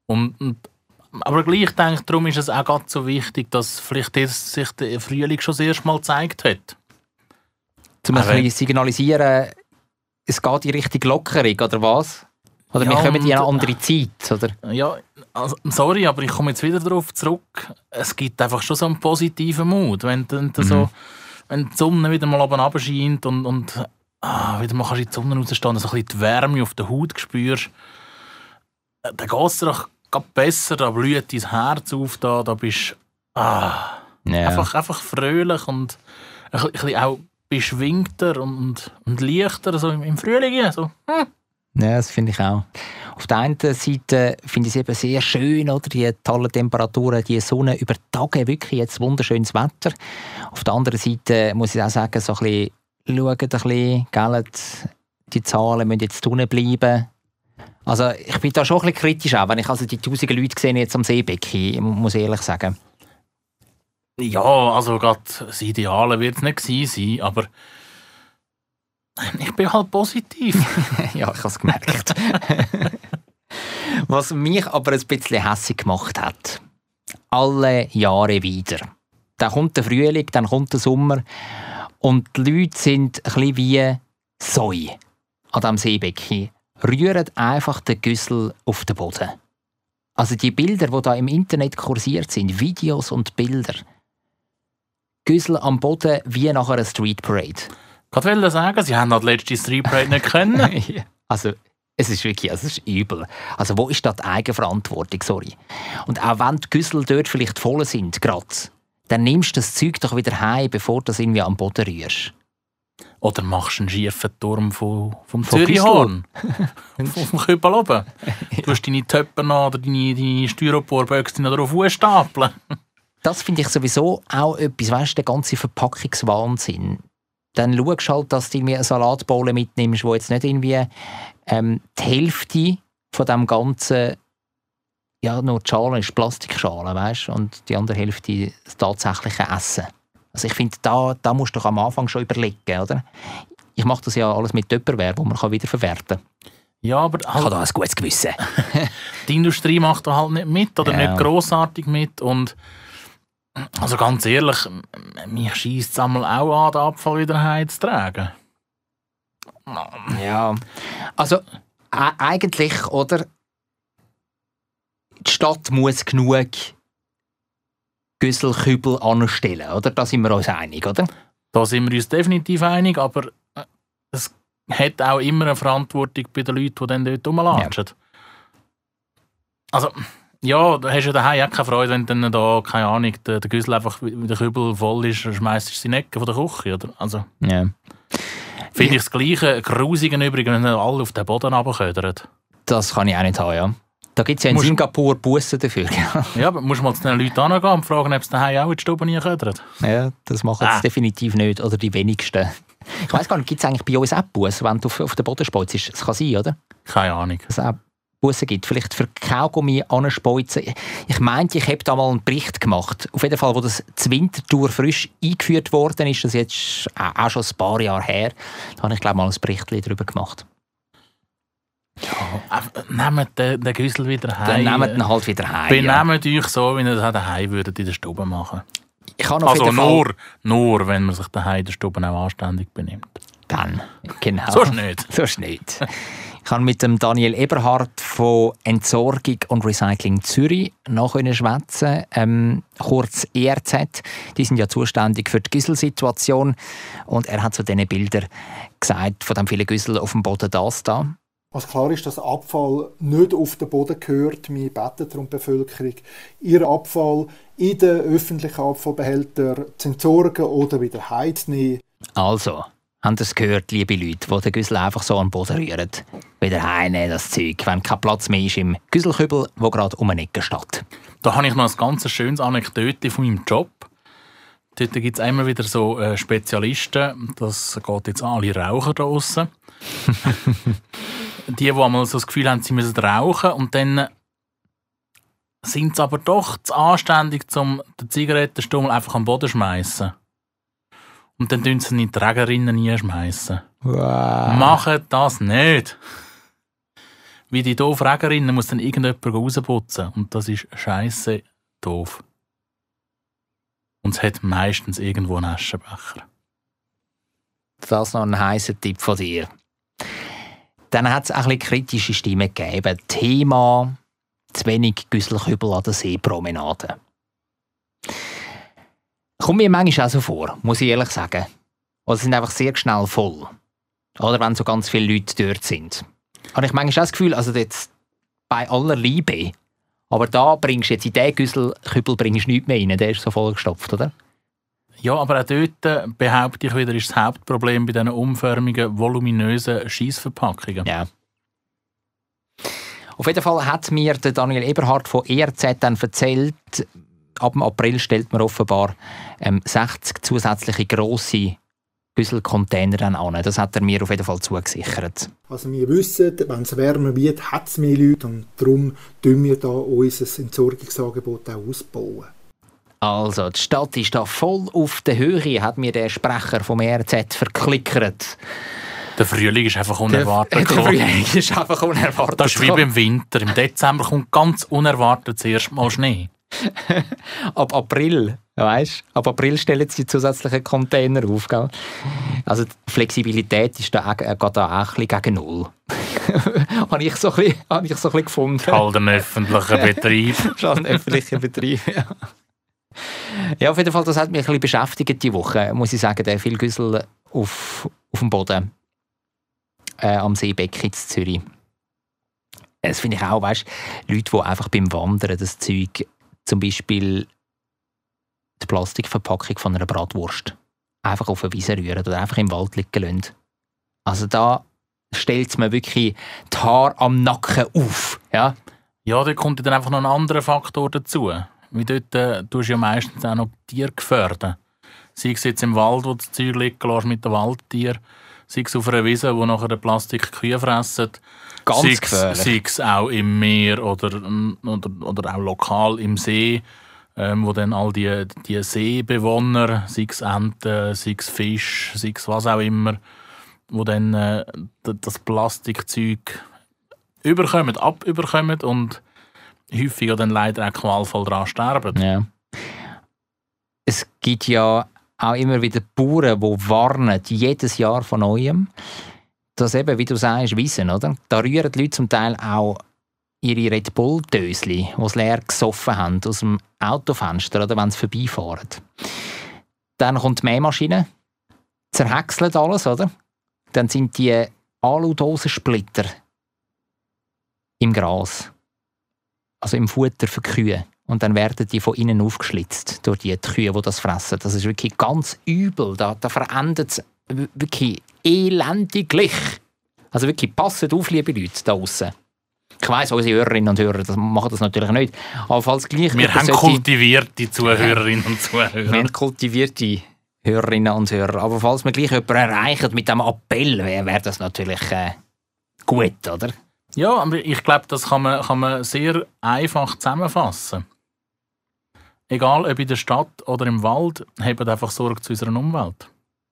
Speaker 1: Aber gleich denke ich, darum ist es auch ganz so wichtig, dass vielleicht sich der Frühling schon das erste Mal gezeigt hat.
Speaker 2: Um ein bisschen signalisieren, es geht in Richtung Lockerung, oder was? Oder
Speaker 1: ja,
Speaker 2: wir kommen in eine andere Zeit, oder?
Speaker 1: Ja, also, sorry, aber ich komme jetzt wieder darauf zurück. Es gibt einfach schon so einen positiven Mut, wenn so, wenn die Sonne wieder mal oben runter scheint und wieder mal kannst du in die Sonne rausstehen und so ein bisschen die Wärme auf der Haut spürst, dann geht es dir doch besser, da blüht dein Herz auf, da bist du einfach fröhlich und ein bisschen auch beschwingter und leichter so im Frühling. So.
Speaker 2: Ja, das finde ich auch. Auf der einen Seite finde ich es eben sehr schön, oder? Die tollen Temperaturen, die Sonne über Tage, wirklich jetzt wunderschönes Wetter. Auf der anderen Seite muss ich auch sagen, so ein bisschen, schaut ein bisschen, gell, die Zahlen müssen jetzt unten bleiben. Also ich bin da schon ein bisschen kritisch, auch wenn ich also die tausende Leute sehe jetzt am Seebecken, muss ich ehrlich sagen.
Speaker 1: Ja, also gerade das Ideale wird es nicht gewesen sein, aber ich bin halt positiv.
Speaker 2: Ja, ich habe es gemerkt. Was mich aber ein bisschen hässig gemacht hat, alle Jahre wieder. Dann kommt der Frühling, dann kommt der Sommer und die Leute sind ein bisschen wie Säue an diesem Seebecken. Rühren einfach den Güssel auf den Boden. Also die Bilder, die da im Internet kursiert sind, Videos und Bilder. Güssel am Boden wie nach einer Street Parade.
Speaker 1: Ich wollte sagen, sie haben noch die letzte Street Parade nicht können.
Speaker 2: Also, es ist wirklich, es ist übel. Also, wo ist da die Eigenverantwortung, sorry. Und auch wenn die Güssel dort vielleicht voll sind, gerade, dann nimmst du das Zeug doch wieder heim, bevor du das irgendwie am Boden rührst.
Speaker 1: Oder machst einen schiefen Turm vom Zürichhorn. Vom Kübel oben. Du hast deine Töpper noch oder deine Styroporböcke noch drauf stapeln.
Speaker 2: Das finde ich sowieso auch etwas, weißt du, der ganze Verpackungswahnsinn. Dann schaust du halt, dass du eine Salatbowl mitnimmst, wo jetzt nicht irgendwie die Hälfte von dem ganzen ja, nur die Schale ist Plastikschale, weißt? Und die andere Hälfte das tatsächliche Essen. Also ich finde, da musst du doch am Anfang schon überlegen, oder? Ich mache das ja alles mit Tupperware, wo man wiederverwerten kann.
Speaker 1: Ja, aber
Speaker 2: Ich habe da ein gutes Gewissen.
Speaker 1: die Industrie macht da halt nicht mit oder nicht grossartig mit. Und also ganz ehrlich, mich scheisst es einmal auch an, den Abfall wieder heimzutragen.
Speaker 2: Ja, also eigentlich, oder? Die Stadt muss genug Güsselkübel anstellen, oder? Da sind wir uns einig, oder?
Speaker 1: Da sind wir uns definitiv einig, aber es hat auch immer eine Verantwortung bei den Leuten, die dann dort rumlatschen. Ja. Also, ja, da hast du ja daheim auch keine Freude, wenn dann da, keine Ahnung, der Güssel einfach, wie der Kübel voll ist, schmeißt du sie in die Ecke von der Küche, oder? Also,
Speaker 2: ja.
Speaker 1: Finde ich das Gleiche Grusigen übrigens, wenn alle auf den Boden runterködern.
Speaker 2: Das kann ich auch nicht haben, ja. Da gibt es ja in Singapur Bussen dafür.
Speaker 1: Ja, aber musst du mal zu den Leuten hingehen und fragen, ob sie daheim auch in die Stube nie ködern.
Speaker 2: Ja, das machen sie definitiv nicht, oder die wenigsten. Ich weiss gar nicht, gibt es eigentlich bei uns auch Bussen, wenn du auf den Boden speust? Das kann sein, oder?
Speaker 1: Keine Ahnung.
Speaker 2: Dass es auch Bussen gibt. Vielleicht für Kaugummi anspeuzen. Ich meinte, ich habe da mal einen Bericht gemacht. Auf jeden Fall, wo das zur Winterthur frisch eingeführt worden ist, das jetzt auch schon ein paar Jahre her, da habe ich, glaube ich, mal ein Bericht darüber gemacht.
Speaker 1: Ja, nehmt den Güssel wieder heim.
Speaker 2: Dann nehmt ihn halt wieder heim.
Speaker 1: Benehmt euch so, wie ihr das daheim würdet in der Stube machen.
Speaker 2: Ich habe auf jeden
Speaker 1: Fall nur, wenn man sich daheim in der Stube auch anständig benimmt.
Speaker 2: Dann, genau.
Speaker 1: So ist nicht.
Speaker 2: So ist nicht. Ich habe mit dem Daniel Eberhardt von Entsorgung und Recycling Zürich noch schwätzen, kurz ERZ. Die sind ja zuständig für die Güsselsituation. Und er hat zu diesen Bildern gesagt, von dem vielen Güssel auf dem Boden das da.
Speaker 7: Was klar ist, dass Abfall nicht auf den Boden gehört. Wir beten darum die Bevölkerung, ihren Abfall in den öffentlichen Abfallbehältern zu entsorgen oder wieder heimzunehmen.
Speaker 2: Also, habt ihr es gehört, liebe Leute, die den Güssel einfach so an den Boden rühren? Wieder heimnehmen, das Zeug, wenn kein Platz mehr ist im Güsselkübel, der gerade um eine Ecke steht.
Speaker 1: Da habe ich noch ein ganz schönes Anekdote von meinem Job. Dort gibt es immer wieder so Spezialisten, das geht jetzt an alle Raucher da draussen. Die einmal so das Gefühl haben, sie müssen rauchen und dann sind sie aber doch zu anständig, um den Zigarettenstummel einfach am Boden zu schmeißen. Und dann tun sie ihn in die Trägerinnen einschmeißen.
Speaker 2: Wow.
Speaker 1: Machen das nicht. Wie die doof Trägerinnen muss dann irgendjemand rausputzen. Und das ist scheisse doof. Und es hat meistens irgendwo einen Aschenbecher.
Speaker 2: Das ist noch ein heißer Tipp von dir. Dann hat es ein bisschen kritische Stimmen gegeben. Thema zu wenig Güsselkübel an der Seepromenade. Kommt mir manchmal auch so vor, muss ich ehrlich sagen. Oder sie sind einfach sehr schnell voll. Oder wenn so ganz viele Leute dort sind. Habe ich manchmal auch das Gefühl, also jetzt bei aller Liebe, aber da bringst du jetzt in diesen Güsselkübel bringst du nichts mehr rein, der ist so vollgestopft, oder?
Speaker 1: Ja, aber auch dort, behaupte ich wieder, ist das Hauptproblem bei diesen umförmigen, voluminösen Scheissverpackungen.
Speaker 2: Ja. Auf jeden Fall hat mir der Daniel Eberhardt von ERZ dann erzählt, ab dem April stellt man offenbar 60 zusätzliche grosse Güsselcontainer dann an. Das hat er mir auf jeden Fall zugesichert.
Speaker 7: Also wir wissen, wenn es wärmer wird, hat es mehr Leute und darum tun wir da unser Entsorgungsangebot auch ausbauen.
Speaker 2: Also, die Stadt ist da voll auf der Höhe, hat mir der Sprecher vom ERZ verklickert.
Speaker 1: Der Frühling ist einfach unerwartet
Speaker 2: gekommen. Der Frühling ist einfach unerwartet.
Speaker 1: Das ist wie beim Winter. Im Dezember kommt ganz unerwartet zuerst mal Schnee.
Speaker 2: Ab April, weißt? Ab April stellen sie zusätzliche Container auf. Gell? Also die Flexibilität ist da, geht da auch ein bisschen gegen Null. Habe ich so ein bisschen gefunden.
Speaker 1: Halt ein öffentlicher Betrieb.
Speaker 2: Schon ein öffentlicher Betrieb, ja. Ja, auf jeden Fall, das hat mich ein bisschen beschäftigt diese Woche, muss ich sagen, der viel Güssel auf dem Boden am Seebecken in Zürich. Das finde ich auch, weißt, Leute, die einfach beim Wandern das Zeug, zum Beispiel die Plastikverpackung von einer Bratwurst, einfach auf eine Wiese rühren oder einfach im Wald liegen lassen. Also da stellt es mir wirklich die Haare am Nacken auf. Ja,
Speaker 1: ja, da kommt dann einfach noch ein anderer Faktor dazu. Wie dort tust du ja meistens auch noch Tiere gefährden. Sei es jetzt im Wald, wo du das Zeug liegen lässt mit den Waldtieren, sei es auf einer Wiese, wo nachher der Plastik Kühe fressen.
Speaker 2: Ganz gefährlich.
Speaker 1: Sei es auch im Meer oder auch lokal im See, wo dann all die Seebewohner, sei es Enten, sei es Fisch, sei es was auch immer, wo dann das Plastikzeug abüberkommen und häufig dann leider auch qualvoll daran sterben.
Speaker 2: Ja. Es gibt ja auch immer wieder Bauern, die warnen, jedes Jahr von Neuem, dass eben, wie du sagst, Wissen, oder? Da rühren die Leute zum Teil auch ihre Red Bull-Dösli, die sie leer gesoffen haben, aus dem Autofenster, oder wenn sie vorbeifahren. Dann kommt die Mähmaschine, zerhäckselt alles, oder? Dann sind die Aludosensplitter im Gras, also im Futter für Kühe. Und dann werden die von innen aufgeschlitzt durch die Kühe, die das fressen. Das ist wirklich ganz übel. Da verendet es wirklich elendiglich. Also wirklich, passet auf, liebe Leute da draussen. Ich weiss, unsere Hörerinnen und Hörer machen das natürlich nicht. Aber falls gleich...
Speaker 1: Wir haben kultivierte Zuhörerinnen und Zuhörer.
Speaker 2: Wir haben kultivierte Hörerinnen und Hörer. Aber falls wir gleich jemanden erreichen mit diesem Appell, wäre das natürlich gut, oder?
Speaker 1: Ja, aber ich glaube, das kann man sehr einfach zusammenfassen. Egal ob in der Stadt oder im Wald, habt einfach Sorge zu unserer Umwelt.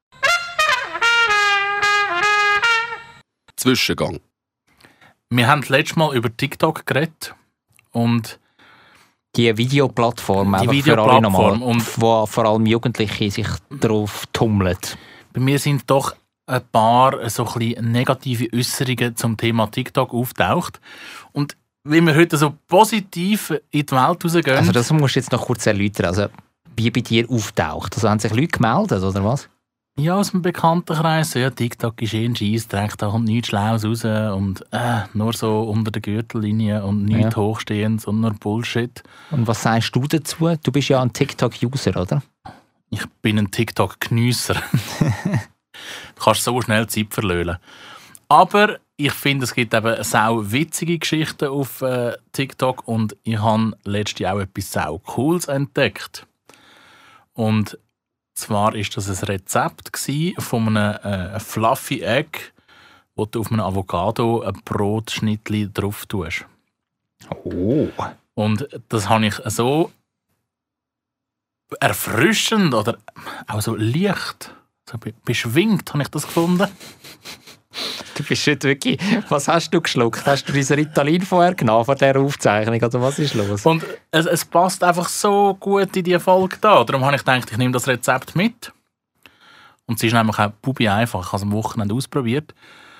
Speaker 6: Zwischengang.
Speaker 1: Wir haben das letzte Mal über TikTok geredet und
Speaker 2: die Videoplattform, für alle nochmal, wo vor allem Jugendliche sich darauf tummeln.
Speaker 1: Bei mir sind doch ein paar so ein bisschen negative Äußerungen zum Thema TikTok auftaucht. Und wie wir heute so positiv in die Welt rausgehen...
Speaker 2: Also das musst du jetzt noch kurz erläutern. Also, wie bei dir auftaucht. Also haben sich Leute gemeldet, oder was?
Speaker 1: Ja, aus dem Bekanntenkreis. Ja, TikTok ist ein Scheissdreck, da kommt nichts Schlaues raus. Und nur so unter der Gürtellinie und nichts Hochstehendes und nur Bullshit.
Speaker 2: Und was sagst du dazu? Du bist ja ein TikTok-User, oder?
Speaker 1: Ich bin ein TikTok-Geniesser. Du kannst so schnell Zeit verlieren. Aber ich finde, es gibt eben sau witzige Geschichten auf TikTok und ich habe letztes Jahr auch etwas sau Cooles entdeckt. Und zwar war das ein Rezept von einem Fluffy Egg, wo du auf einem Avocado ein Brotschnittchen drauf tust.
Speaker 2: Oh.
Speaker 1: Und das habe ich so erfrischend oder auch so leicht, so beschwingt habe ich das gefunden.
Speaker 2: Du bist nicht wirklich... Was hast du geschluckt? Hast du diesen Ritalin vorher genommen von dieser Aufzeichnung? Oder was ist los?
Speaker 1: Und es passt einfach so gut in diese Folge da. Darum habe ich gedacht, ich nehme das Rezept mit. Und es ist nämlich auch pubi einfach. Ich habe es am Wochenende ausprobiert.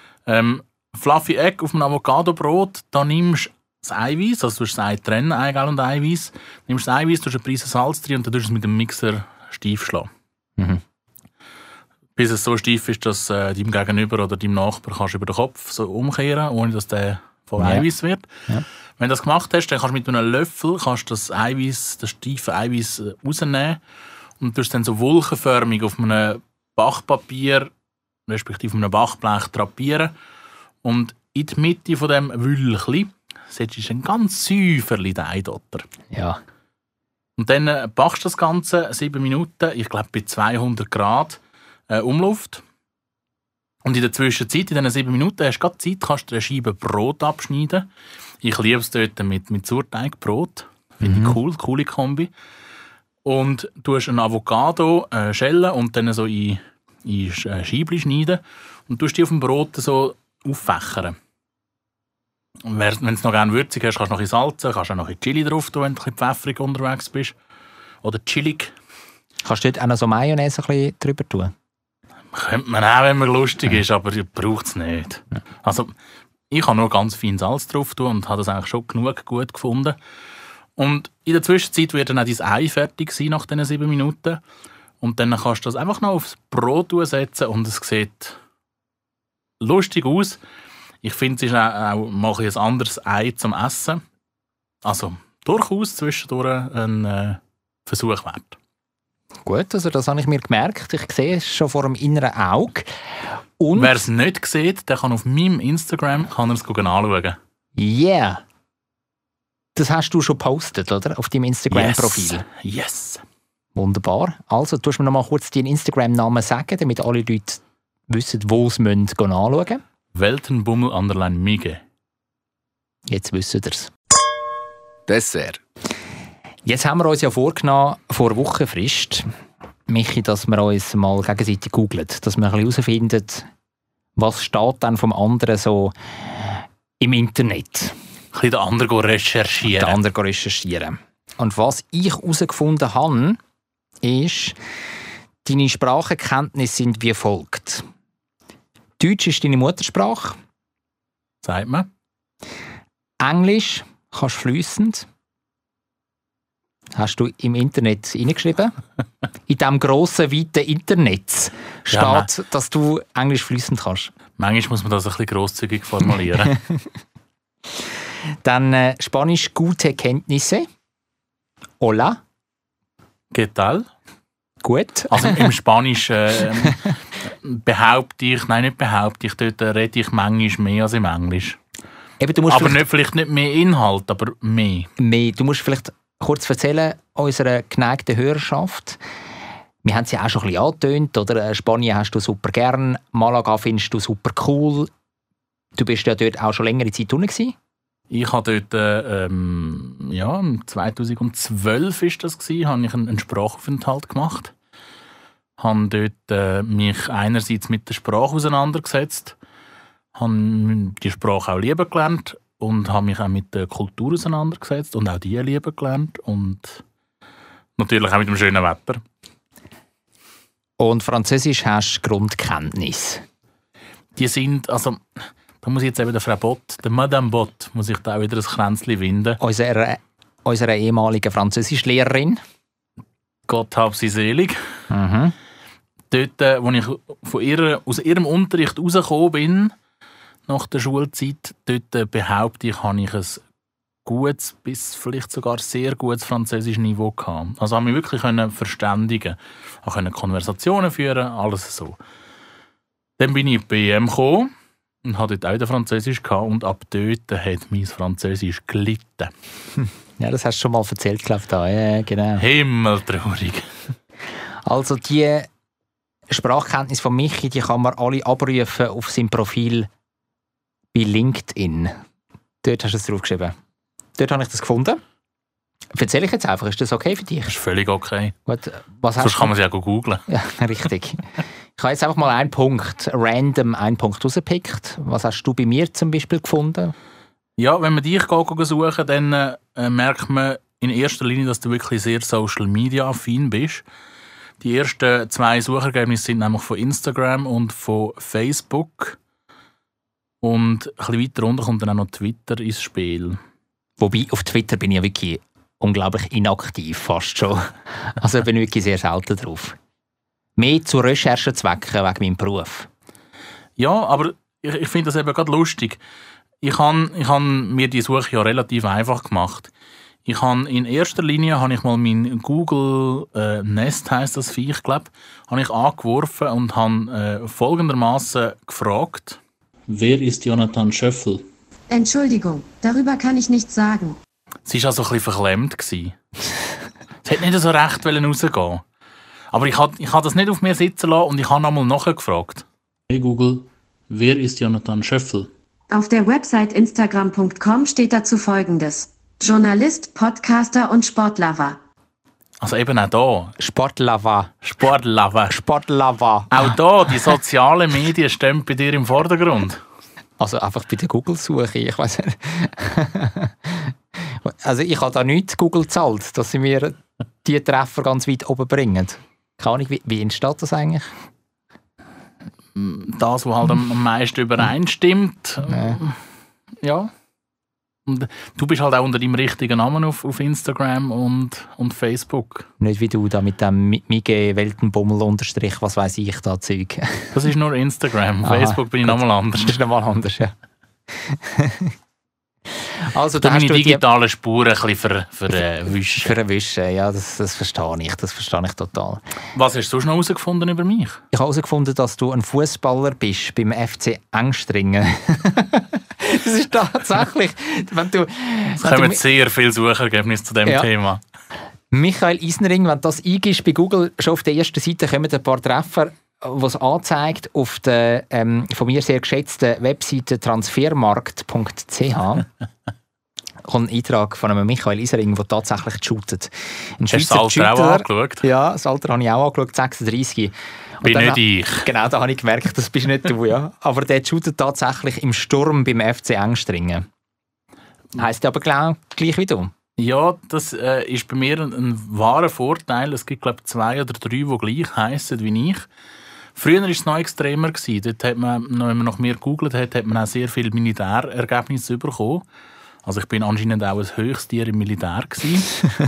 Speaker 1: Fluffy Egg auf einem Avocado-Brot. Da nimmst du das Eiweiß, also du tust das Ei trennen, Eigelb und Eiweiß. Nimmst das Eiweiß, tust ein Prise Salz drin und dann tust du es mit dem Mixer steif schlagen. Mhm. Bis es so steif ist, dass deinem Gegenüber oder deinem Nachbar kannst über den Kopf so umkehren, ohne dass der voll Eiweiß wird. Ja. Wenn du das gemacht hast, dann kannst du mit einem Löffel das Eiweiß, das steife Eiweiß rausnehmen und tust dann so wolkenförmig auf einem Backpapier, respektive einem Backblech drapieren. Und in die Mitte von dem Wülchli setzt du ein ganz Säuferli Eidotter.
Speaker 2: Ja.
Speaker 1: Und dann backst du das Ganze 7 Minuten, ich glaube bei 200 Grad. Umluft. Und in der Zwischenzeit, in diesen 7 Minuten, hast du gerade Zeit, kannst du eine Scheibe Brot abschneiden. Ich liebe es dort mit Sauerteigbrot. Finde ich cool, coole Kombi. Und du hast ein Avocado schälen und dann so in Scheibchen schneiden. Und du die auf dem Brot so auffächern. Und wenn du es noch gerne würzig hast, kannst du noch ein salzen, kannst auch noch ein Chili drauf tun, wenn du ein bisschen pfefferig unterwegs bist. Oder chillig.
Speaker 2: Kannst du dort auch noch so Mayonnaise ein bisschen drüber tun?
Speaker 1: Könnte man auch, wenn man lustig ist, aber braucht es nicht. Ja. Also, ich habe nur ganz fein Salz drauf tun und habe das eigentlich schon genug gut gefunden. Und in der Zwischenzeit wird dann auch dein Ei fertig sein nach diesen 7 Minuten. Und dann kannst du das einfach noch aufs Brot setzen und es sieht lustig aus. Ich finde, es ist auch mal ein anderes Ei zum Essen. Also durchaus zwischendurch ein Versuch wert.
Speaker 2: Gut, also das habe ich mir gemerkt. Ich sehe es schon vor dem inneren Auge. Und
Speaker 1: wer es nicht sieht, der kann auf meinem Instagram es anschauen.
Speaker 2: Yeah! Das hast du schon gepostet, oder? Auf deinem Instagram-Profil.
Speaker 1: Yes!
Speaker 2: Wunderbar. Also, du musst mir noch mal kurz deinen Instagram-Namen sagen, damit alle Leute wissen, wo sie anschauen müssen.
Speaker 1: Weltenbummel _ Mige.
Speaker 2: Jetzt wissen ihr es.
Speaker 6: Dessert.
Speaker 2: Jetzt haben wir uns ja vorgenommen, vor Wochenfrist, Michi, dass wir uns mal gegenseitig googlen, dass wir ein bisschen herausfinden, was steht dann vom anderen so im Internet.
Speaker 1: Ein bisschen den anderen
Speaker 2: recherchieren. Und was ich herausgefunden habe, ist, deine Sprachenkenntnisse sind wie folgt. Deutsch ist deine Muttersprache.
Speaker 1: Sagt man.
Speaker 2: Englisch kannst du fliessend. Hast du im Internet hineingeschrieben? In diesem grossen, weiten Internet steht, dass du Englisch fliessend kannst.
Speaker 1: Manchmal muss man das ein bisschen grosszügig formulieren.
Speaker 2: Dann Spanisch gute Kenntnisse. Hola.
Speaker 1: ¿Qué tal?
Speaker 2: Gut.
Speaker 1: Also im Spanisch behaupte ich, dort rede ich manchmal mehr als im Englisch.
Speaker 2: Eben, du musst
Speaker 1: aber vielleicht nicht mehr Inhalt, aber mehr.
Speaker 2: Du musst vielleicht kurz erzählen, unserer geneigten Hörerschaft. Wir haben es ja auch schon ein bisschen angetönt, oder? Spanien hast du super gern, Malaga findest du super cool. Du bist ja dort auch schon längere Zeit drin gewesen.
Speaker 1: Ich habe dort, 2012 ist das gewesen, habe ich einen Sprachaufenthalt gemacht. Habe dort mich einerseits mit der Sprache auseinandergesetzt, habe die Sprache auch lieben gelernt und habe mich auch mit der Kultur auseinandergesetzt und auch die lieben gelernt und natürlich auch mit dem schönen Wetter.
Speaker 2: Und Französisch hast du Grundkenntnis?
Speaker 1: Die sind, also da muss ich jetzt eben der Frau Bott, der Madame Bott, muss ich da auch wieder ein Kränzchen winden.
Speaker 2: Unsere ehemaligen Französischlehrerin.
Speaker 1: Gott hab sie selig.
Speaker 2: Mhm.
Speaker 1: Dort, wo ich aus ihrem Unterricht rausgekommen bin, nach der Schulzeit, dort behaupte ich, habe ich ein gutes bis vielleicht sogar sehr gutes französisches Niveau gehabt. Also habe mich wirklich verständigen, konnte Konversationen führen, alles so. Dann bin ich in die BM gekommen und hatte dort auch den Französisch gehabt und ab dort hat mein Französisch gelitten.
Speaker 2: Ja, das hast du schon mal erzählt, glaube ich, da. Ja, genau.
Speaker 1: Himmeltraurig.
Speaker 2: Also die Sprachkenntnis von Michi, die kann man alle abrufen auf seinem Profil bei LinkedIn. Dort hast du es draufgeschrieben. Dort habe ich das gefunden. Erzähle ich jetzt einfach, ist das okay für dich?
Speaker 1: Das ist völlig okay.
Speaker 2: Gut,
Speaker 1: sonst kann man es ja googlen.
Speaker 2: Ja, richtig. Ich habe jetzt einfach mal einen Punkt rausgepickt. Was hast du bei mir zum Beispiel gefunden?
Speaker 1: Ja, wenn man dich suchen, dann merkt man in erster Linie, dass du wirklich sehr Social Media affin bist. Die ersten 2 Suchergebnisse sind nämlich von Instagram und von Facebook. Und ein bisschen weiter runter kommt dann auch noch Twitter ins Spiel.
Speaker 2: Wobei, auf Twitter bin ich ja wirklich unglaublich inaktiv, fast schon. Also ich bin wirklich sehr selten drauf. Mehr zu Recherchezwecken wegen meinem Beruf.
Speaker 1: Ja, aber ich finde das eben gerade lustig. Ich habe mir die Suche ja relativ einfach gemacht. In erster Linie habe ich mal mein Google Nest, heisst das Viech, glaube ich, angeworfen und habe folgendermaßen gefragt: Wer ist Jonathan Schöffel?
Speaker 8: Entschuldigung, darüber kann ich nichts sagen.
Speaker 1: Sie war also ein bisschen verklemmt. Sie hätte nicht so recht rausgehen. Aber ich habe das nicht auf mir sitzen lassen und ich habe nochmal nachgefragt. Hey Google, wer ist Jonathan Schöffel?
Speaker 8: Auf der Website instagram.com steht dazu Folgendes: Journalist, Podcaster und Sportlover.
Speaker 1: Also eben auch da.
Speaker 2: Sportlover.
Speaker 1: Auch da, die sozialen Medien stehen bei dir im Vordergrund.
Speaker 2: Also einfach bei der Google-Suche, ich weiß nicht. Also ich habe da nichts Google gezahlt, dass sie mir die Treffer ganz weit oben bringen. Keine Ahnung, wie entsteht das eigentlich?
Speaker 1: Das, was halt am meisten übereinstimmt. Ja. Und du bist halt auch unter deinem richtigen Namen auf Instagram und Facebook.
Speaker 2: Nicht wie du da mit dem Mige Weltenbummel unterstrich, was weiss ich da Zeug.
Speaker 1: Das ist nur Instagram. Facebook bin ich nochmal anders.
Speaker 2: Das ist nochmal anders, ja. Also,
Speaker 1: da meine digitalen Spuren ein bisschen verwischen.
Speaker 2: Verwischen, ja, das verstehe ich. Das verstehe ich total.
Speaker 1: Was hast du sonst noch herausgefunden über mich?
Speaker 2: Ich habe herausgefunden, dass du ein Fußballer bist beim FC Engstringen. Das ist tatsächlich... Es
Speaker 1: kommen sehr viele Suchergebnisse zu diesem Thema.
Speaker 2: Michael Isnering, wenn du das eingibst bei Google, schon auf der ersten Seite kommen ein paar Treffer. was anzeigt auf der von mir sehr geschätzten Webseite transfermarkt.ch kommt ein Eintrag von einem Michael Isering, der tatsächlich shootet.
Speaker 1: Hast du das Alter auch angeschaut?
Speaker 2: Ja, das Alter habe ich auch angeschaut, 36.
Speaker 1: Bin nicht ich.
Speaker 2: Genau, da habe ich gemerkt, das bist nicht du, ja. Aber der shootet tatsächlich im Sturm beim FC Engstringen. Heisst aber gleich wie du.
Speaker 1: Ja, das ist bei mir ein wahrer Vorteil. Es gibt, glaube ich, 2 oder 3, die gleich heissen wie ich. Früher war es noch extremer. Dort hat man, wenn man nach mir gegoogelt hat man auch sehr viele Militärergebnisse bekommen. Also ich bin anscheinend auch ein Höchsttier im Militär gewesen.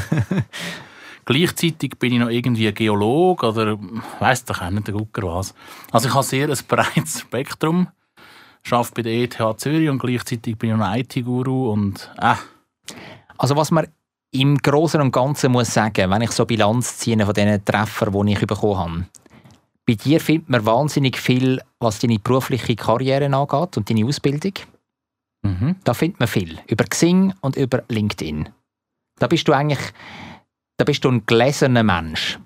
Speaker 1: Gleichzeitig bin ich noch irgendwie Geolog oder weiss doch auch nicht, der Gucker was. Also ich habe sehr ein breites Spektrum. Ich arbeite bei der ETH Zürich und gleichzeitig bin ich noch ein IT-Guru und
Speaker 2: Also was man im Großen und Ganzen muss sagen, wenn ich so Bilanz ziehe von diesen Treffern, die ich bekommen habe. Bei dir findet man wahnsinnig viel, was deine berufliche Karriere angeht und deine Ausbildung. Da findet man viel. Über Xing und über LinkedIn. Da bist du ein gelesener Mensch.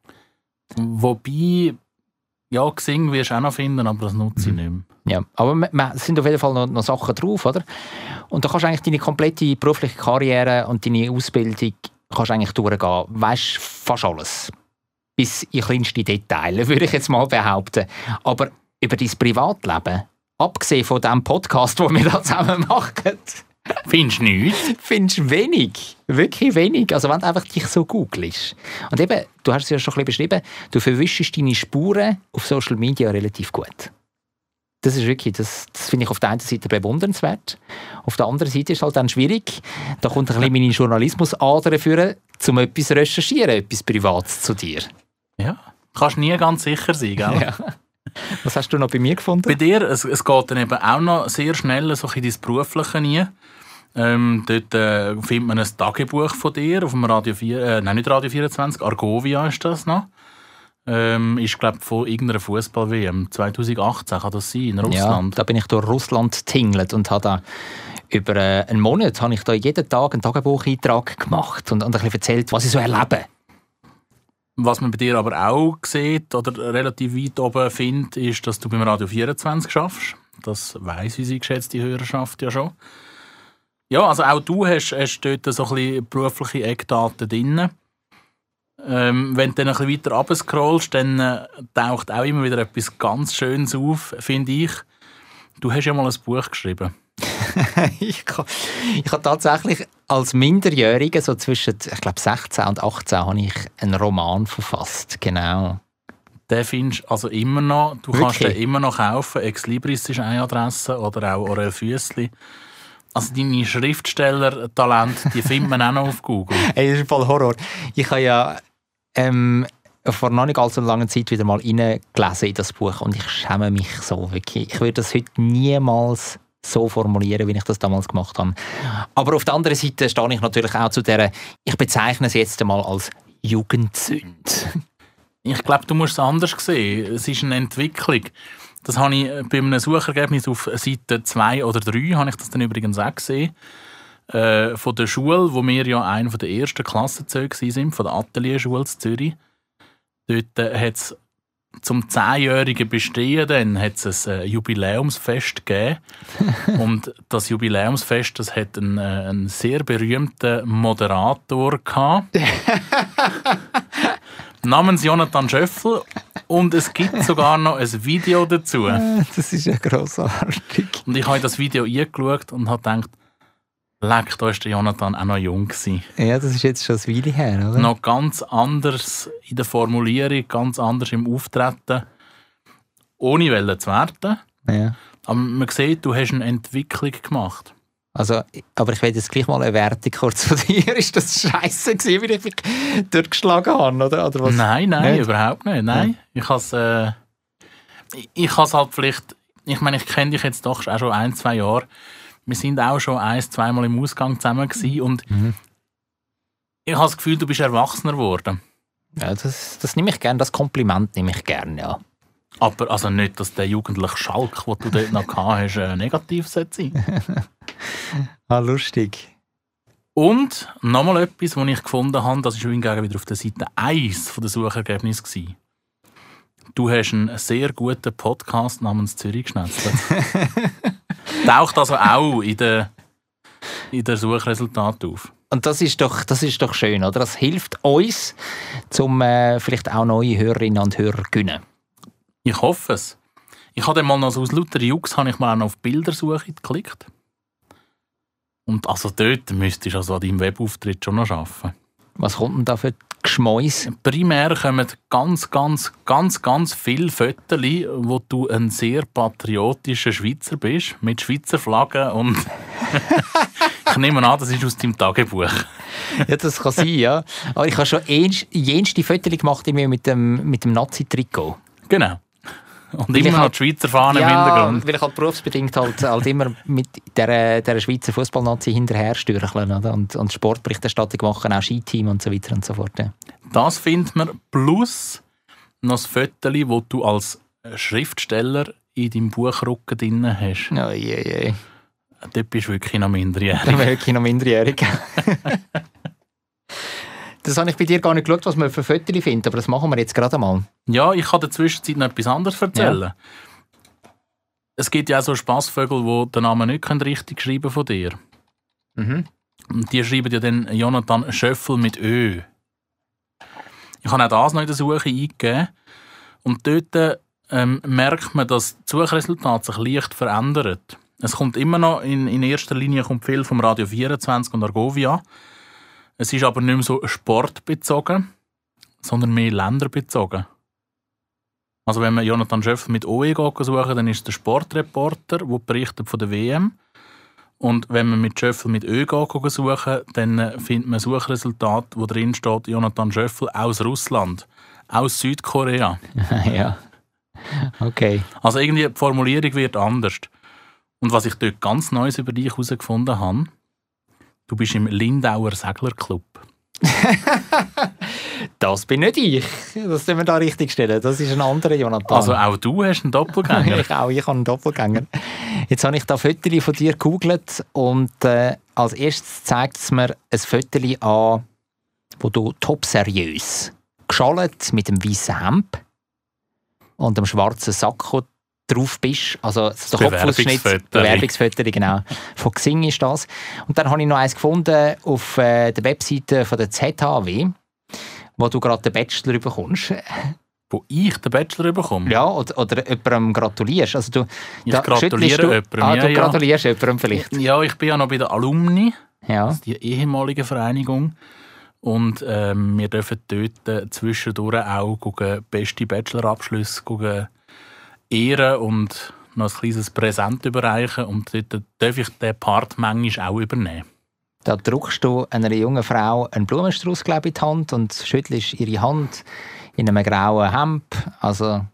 Speaker 1: Wobei, ja, Xing wirst du auch noch finden, aber das nutze ich nicht mehr.
Speaker 2: Ja, aber es sind auf jeden Fall noch Sachen drauf, oder? Und da kannst du eigentlich deine komplette berufliche Karriere und deine Ausbildung kannst du eigentlich durchgehen. Weisst fast alles. Bis in kleinste Details, würde ich jetzt mal behaupten. Aber über dein Privatleben, abgesehen von dem Podcast, den wir da zusammen machen,
Speaker 1: findest du nichts?
Speaker 2: Findest du wenig. Wirklich wenig. Also wenn du einfach dich so googelst. Und eben, du hast es ja schon ein bisschen beschrieben, du verwischst deine Spuren auf Social Media relativ gut. Das ist wirklich, das finde ich auf der einen Seite bewundernswert. Auf der anderen Seite ist es halt dann schwierig. Da kommt ein bisschen meine Journalismusader führen, um etwas zu recherchieren, etwas Privates zu dir.
Speaker 1: Ja, kannst nie ganz sicher sein, gell?
Speaker 2: Ja. Was hast du noch bei mir gefunden?
Speaker 1: Bei dir, es geht dann eben auch noch sehr schnell so in dein Berufliche rein. Dort findet man ein Tagebuch von dir auf dem Radio 4, nicht Radio 24, Argovia ist das noch. Ist, glaube ich, von irgendeiner Fußball-WM 2018, kann das sein, in Russland?
Speaker 2: Ja, da bin ich durch Russland getingelt und habe da über einen Monat habe ich da jeden Tag einen Tagebucheintrag gemacht und ein bisschen erzählt, was ich so erlebe.
Speaker 1: Was man bei dir aber auch sieht oder relativ weit oben findet, ist, dass du beim Radio 24 schaffst. Das weiss unsere geschätzte Hörerschaft ja schon. Ja, also auch du hast dort so ein bisschen berufliche Eckdaten drin. Wenn du dann ein bisschen weiter runterscrollst, dann taucht auch immer wieder etwas ganz Schönes auf, finde ich. Du hast ja mal ein Buch geschrieben.
Speaker 2: Ich habe tatsächlich als Minderjähriger, so zwischen ich glaube 16 und 18, habe ich einen Roman verfasst. Genau.
Speaker 1: Den findest du also immer noch. Du
Speaker 2: Wirklich?
Speaker 1: Kannst den immer noch kaufen. Ex Libris ist eine Adresse oder auch Aurel Füssli. Also deine Schriftsteller-Talente, die findet man auch noch auf Google.
Speaker 2: Ey, das ist voll Horror. Ich habe ja vor noch nicht allzu langer Zeit wieder mal reingelesen in das Buch und ich schäme mich so wirklich. Ich würde das heute niemals so formulieren, wie ich das damals gemacht habe. Aber auf der anderen Seite stehe ich natürlich auch zu dieser, ich bezeichne es jetzt einmal als Jugendsünde.
Speaker 1: Ich glaube, du musst es anders sehen. Es ist eine Entwicklung. Das habe ich bei einem Suchergebnis auf Seite 2 oder 3, habe ich das dann übrigens auch gesehen, von der Schule, wo wir ja einer der ersten Klassenzeuge waren, von der Atelierschule in Zürich. Dort hat es zum 10-jährigen Bestehen dann hat es ein Jubiläumsfest gegeben. Und das Jubiläumsfest, das hat einen sehr berühmten Moderator gehabt. Namens Jonathan Schöffel. Und es gibt sogar noch ein Video dazu.
Speaker 2: Das ist ja grossartig.
Speaker 1: Und ich habe das Video eingeschaut und habe gedacht, leck, da war der Jonathan auch noch jung gewesen.
Speaker 2: Ja, das ist jetzt schon ein Weile her, oder?
Speaker 1: Noch ganz anders in der Formulierung, ganz anders im Auftreten. Ohne Welle zu werden.
Speaker 2: Ja.
Speaker 1: Aber man sieht, du hast eine Entwicklung gemacht.
Speaker 2: Also, aber ich will jetzt gleich mal eine Wertung kurz von dir. Ist das scheisse gewesen, wie ich mich durchgeschlagen habe, oder was?
Speaker 1: Nein,
Speaker 2: nicht?
Speaker 1: Überhaupt nicht. Nein. Ich habe es halt vielleicht, ich meine, ich kenne dich jetzt doch auch schon 1-2 Jahre. Wir sind auch schon 1-2 Mal im Ausgang zusammen gewesen und ich habe das Gefühl, du bist erwachsener geworden.
Speaker 2: Ja, das nehme ich gerne, das Kompliment nehme ich gerne, ja.
Speaker 1: Aber also nicht, dass der jugendliche Schalk, den du dort noch gehabt hast, negativ sein sollte.
Speaker 2: Ah, lustig.
Speaker 1: Und nochmal etwas, was ich gefunden habe, das war hingegen wieder auf der Seite 1 der Suchergebnisse. Du hast einen sehr guten Podcast namens Zürich Schnetzlitz. Taucht also auch in den Suchresultaten auf.
Speaker 2: Und das ist doch schön, oder? Das hilft uns, um vielleicht auch neue Hörerinnen und Hörer zu gewinnen.
Speaker 1: Ich hoffe es. Ich habe dann mal noch so aus lauter Jux habe ich mal auch noch auf Bildersuche geklickt. Und also dort müsstest du also an deinem Webauftritt schon noch arbeiten.
Speaker 2: Was kommt denn da für Geschmäus?
Speaker 1: Primär kommen ganz viele Fotos, wo du ein sehr patriotischer Schweizer bist, mit Schweizer Flaggen und ich nehme an, das ist aus deinem Tagebuch.
Speaker 2: Ja, das kann sein, ja. Aber ich habe schon jenste Fotos gemacht mit dem Nazi-Trikot.
Speaker 1: Genau. Und immer noch die Schweizer Fahne im Hintergrund.
Speaker 2: Weil ich halt berufsbedingt halt immer mit der Schweizer Fußballnazi hinterher stürcheln, oder? Und Sportberichterstattung machen, auch Skiteam und so weiter und so fort. Ja.
Speaker 1: Das findet man plus noch das Foto, das du als Schriftsteller in deinem Buchrücken drin hast.
Speaker 2: Oh je.
Speaker 1: Dort bist du wirklich noch minderjährig.
Speaker 2: Das habe ich bei dir gar nicht geschaut, was man für Fotos findet, aber das machen wir jetzt gerade mal.
Speaker 1: Ja, ich kann in der Zwischenzeit noch etwas anderes erzählen. Ja. Es gibt ja auch so Spassvögel, die den Namen nicht richtig schreiben von dir. Mhm. Und die schreiben ja dann Jonathan Schöffel mit Ö. Ich habe auch das noch in der Suche eingegeben. Und dort merkt man, dass das Suchresultat sich leicht verändert. Es kommt immer noch, in erster Linie kommt viel vom Radio 24 und Argovia. Es ist aber nicht mehr so sportbezogen, sondern mehr länderbezogen. Also wenn man Jonathan Schöffel mit OE suchen, dann ist es der Sportreporter, der berichtet von der WM. Und wenn man mit Schöffel mit Ö suchen, dann findet man Suchresultate, wo drin steht Jonathan Schöffel aus Russland, aus Südkorea.
Speaker 2: Ja, okay.
Speaker 1: Also irgendwie die Formulierung wird anders. Und was ich dort ganz Neues über dich herausgefunden habe, du bist im Lindauer Seglerclub.
Speaker 2: Das bin nicht ich. Das müssen wir da richtig stellen. Das ist ein anderer Jonathan.
Speaker 1: Also auch du hast einen Doppelgänger?
Speaker 2: Ich habe einen Doppelgänger. Jetzt habe ich da Fotos von dir gegoogelt und als erstes zeigt es mir ein Foto an, wo du top seriös geschallt mit dem weißen Hemd und dem schwarzen Sakko drauf bist, also der Kopfausschnitt, Bewerbungsfoto, genau. Von Xing ist das. Und dann habe ich noch eins gefunden auf der Webseite von der ZHW, wo du gerade den Bachelor bekommst.
Speaker 1: Wo ich den Bachelor bekomme?
Speaker 2: Ja, oder jemandem gratulierst. Also
Speaker 1: ich gratuliere jemandem.
Speaker 2: Du gratulierst jemandem vielleicht.
Speaker 1: Ja, ich bin ja noch bei der Alumni,
Speaker 2: ja.
Speaker 1: Das ist die ehemalige Vereinigung. Und wir dürfen dort zwischendurch auch den besten Bachelorabschluss ehren und noch ein kleines Präsent überreichen. Und dort darf ich den Part manchmal auch übernehmen.
Speaker 2: Da drückst du einer jungen Frau einen Blumenstrauß in die Hand und schüttelst ihre Hand in einem grauen Hemd. Also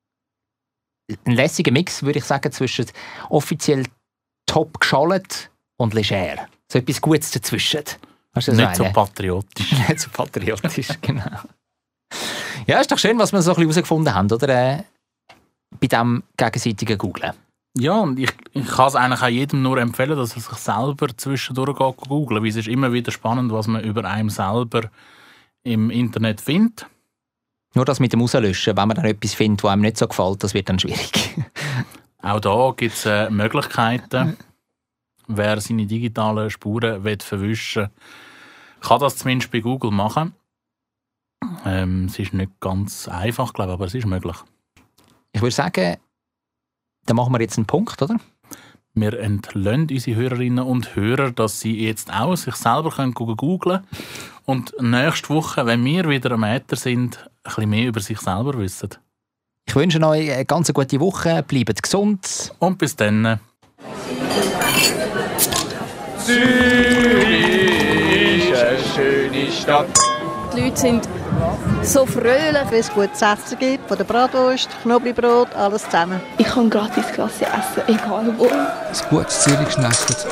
Speaker 2: ein lässiger Mix, würde ich sagen, zwischen offiziell top geschallt und leger. So etwas Gutes dazwischen.
Speaker 1: Nicht so patriotisch.
Speaker 2: Nicht so patriotisch, genau. Ja, ist doch schön, was wir so ein bisschen herausgefunden haben, oder? Bei diesem gegenseitigen Googlen.
Speaker 1: Ja, und ich kann es eigentlich auch jedem nur empfehlen, dass er sich selber zwischendurch googelt, weil es ist immer wieder spannend, was man über einen selber im Internet findet.
Speaker 2: Nur das mit dem Rauslöschen, wenn man dann etwas findet, was einem nicht so gefällt, das wird dann schwierig.
Speaker 1: Auch da gibt es Möglichkeiten. Wer seine digitalen Spuren verwischen will, kann das zumindest bei Google machen. Es ist nicht ganz einfach, glaube ich, aber es ist möglich.
Speaker 2: Ich würde sagen, dann machen wir jetzt einen Punkt, oder?
Speaker 1: Wir entlöhnen unsere Hörerinnen und Hörer, dass sie jetzt auch sich selber googeln können und nächste Woche, wenn wir wieder am Äther sind, ein bisschen mehr über sich selber wissen.
Speaker 2: Ich wünsche euch eine ganz gute Woche, bleibt gesund.
Speaker 1: Und bis dann.
Speaker 3: Zürich ist eine schöne Stadt.
Speaker 4: Die Leute sind so fröhlich.
Speaker 5: Wenn es gutes Essen gibt, von der Bratwurst, Knoblauchbrot, alles zusammen.
Speaker 4: Ich kann gratis Klasse essen, egal wo.
Speaker 6: Ein gutes Zürich-Schnetzlitz.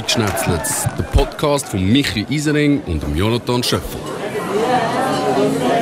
Speaker 6: Zürich-Schnetzlitz, der Podcast von Michi Isering und Jonathan Schöffel.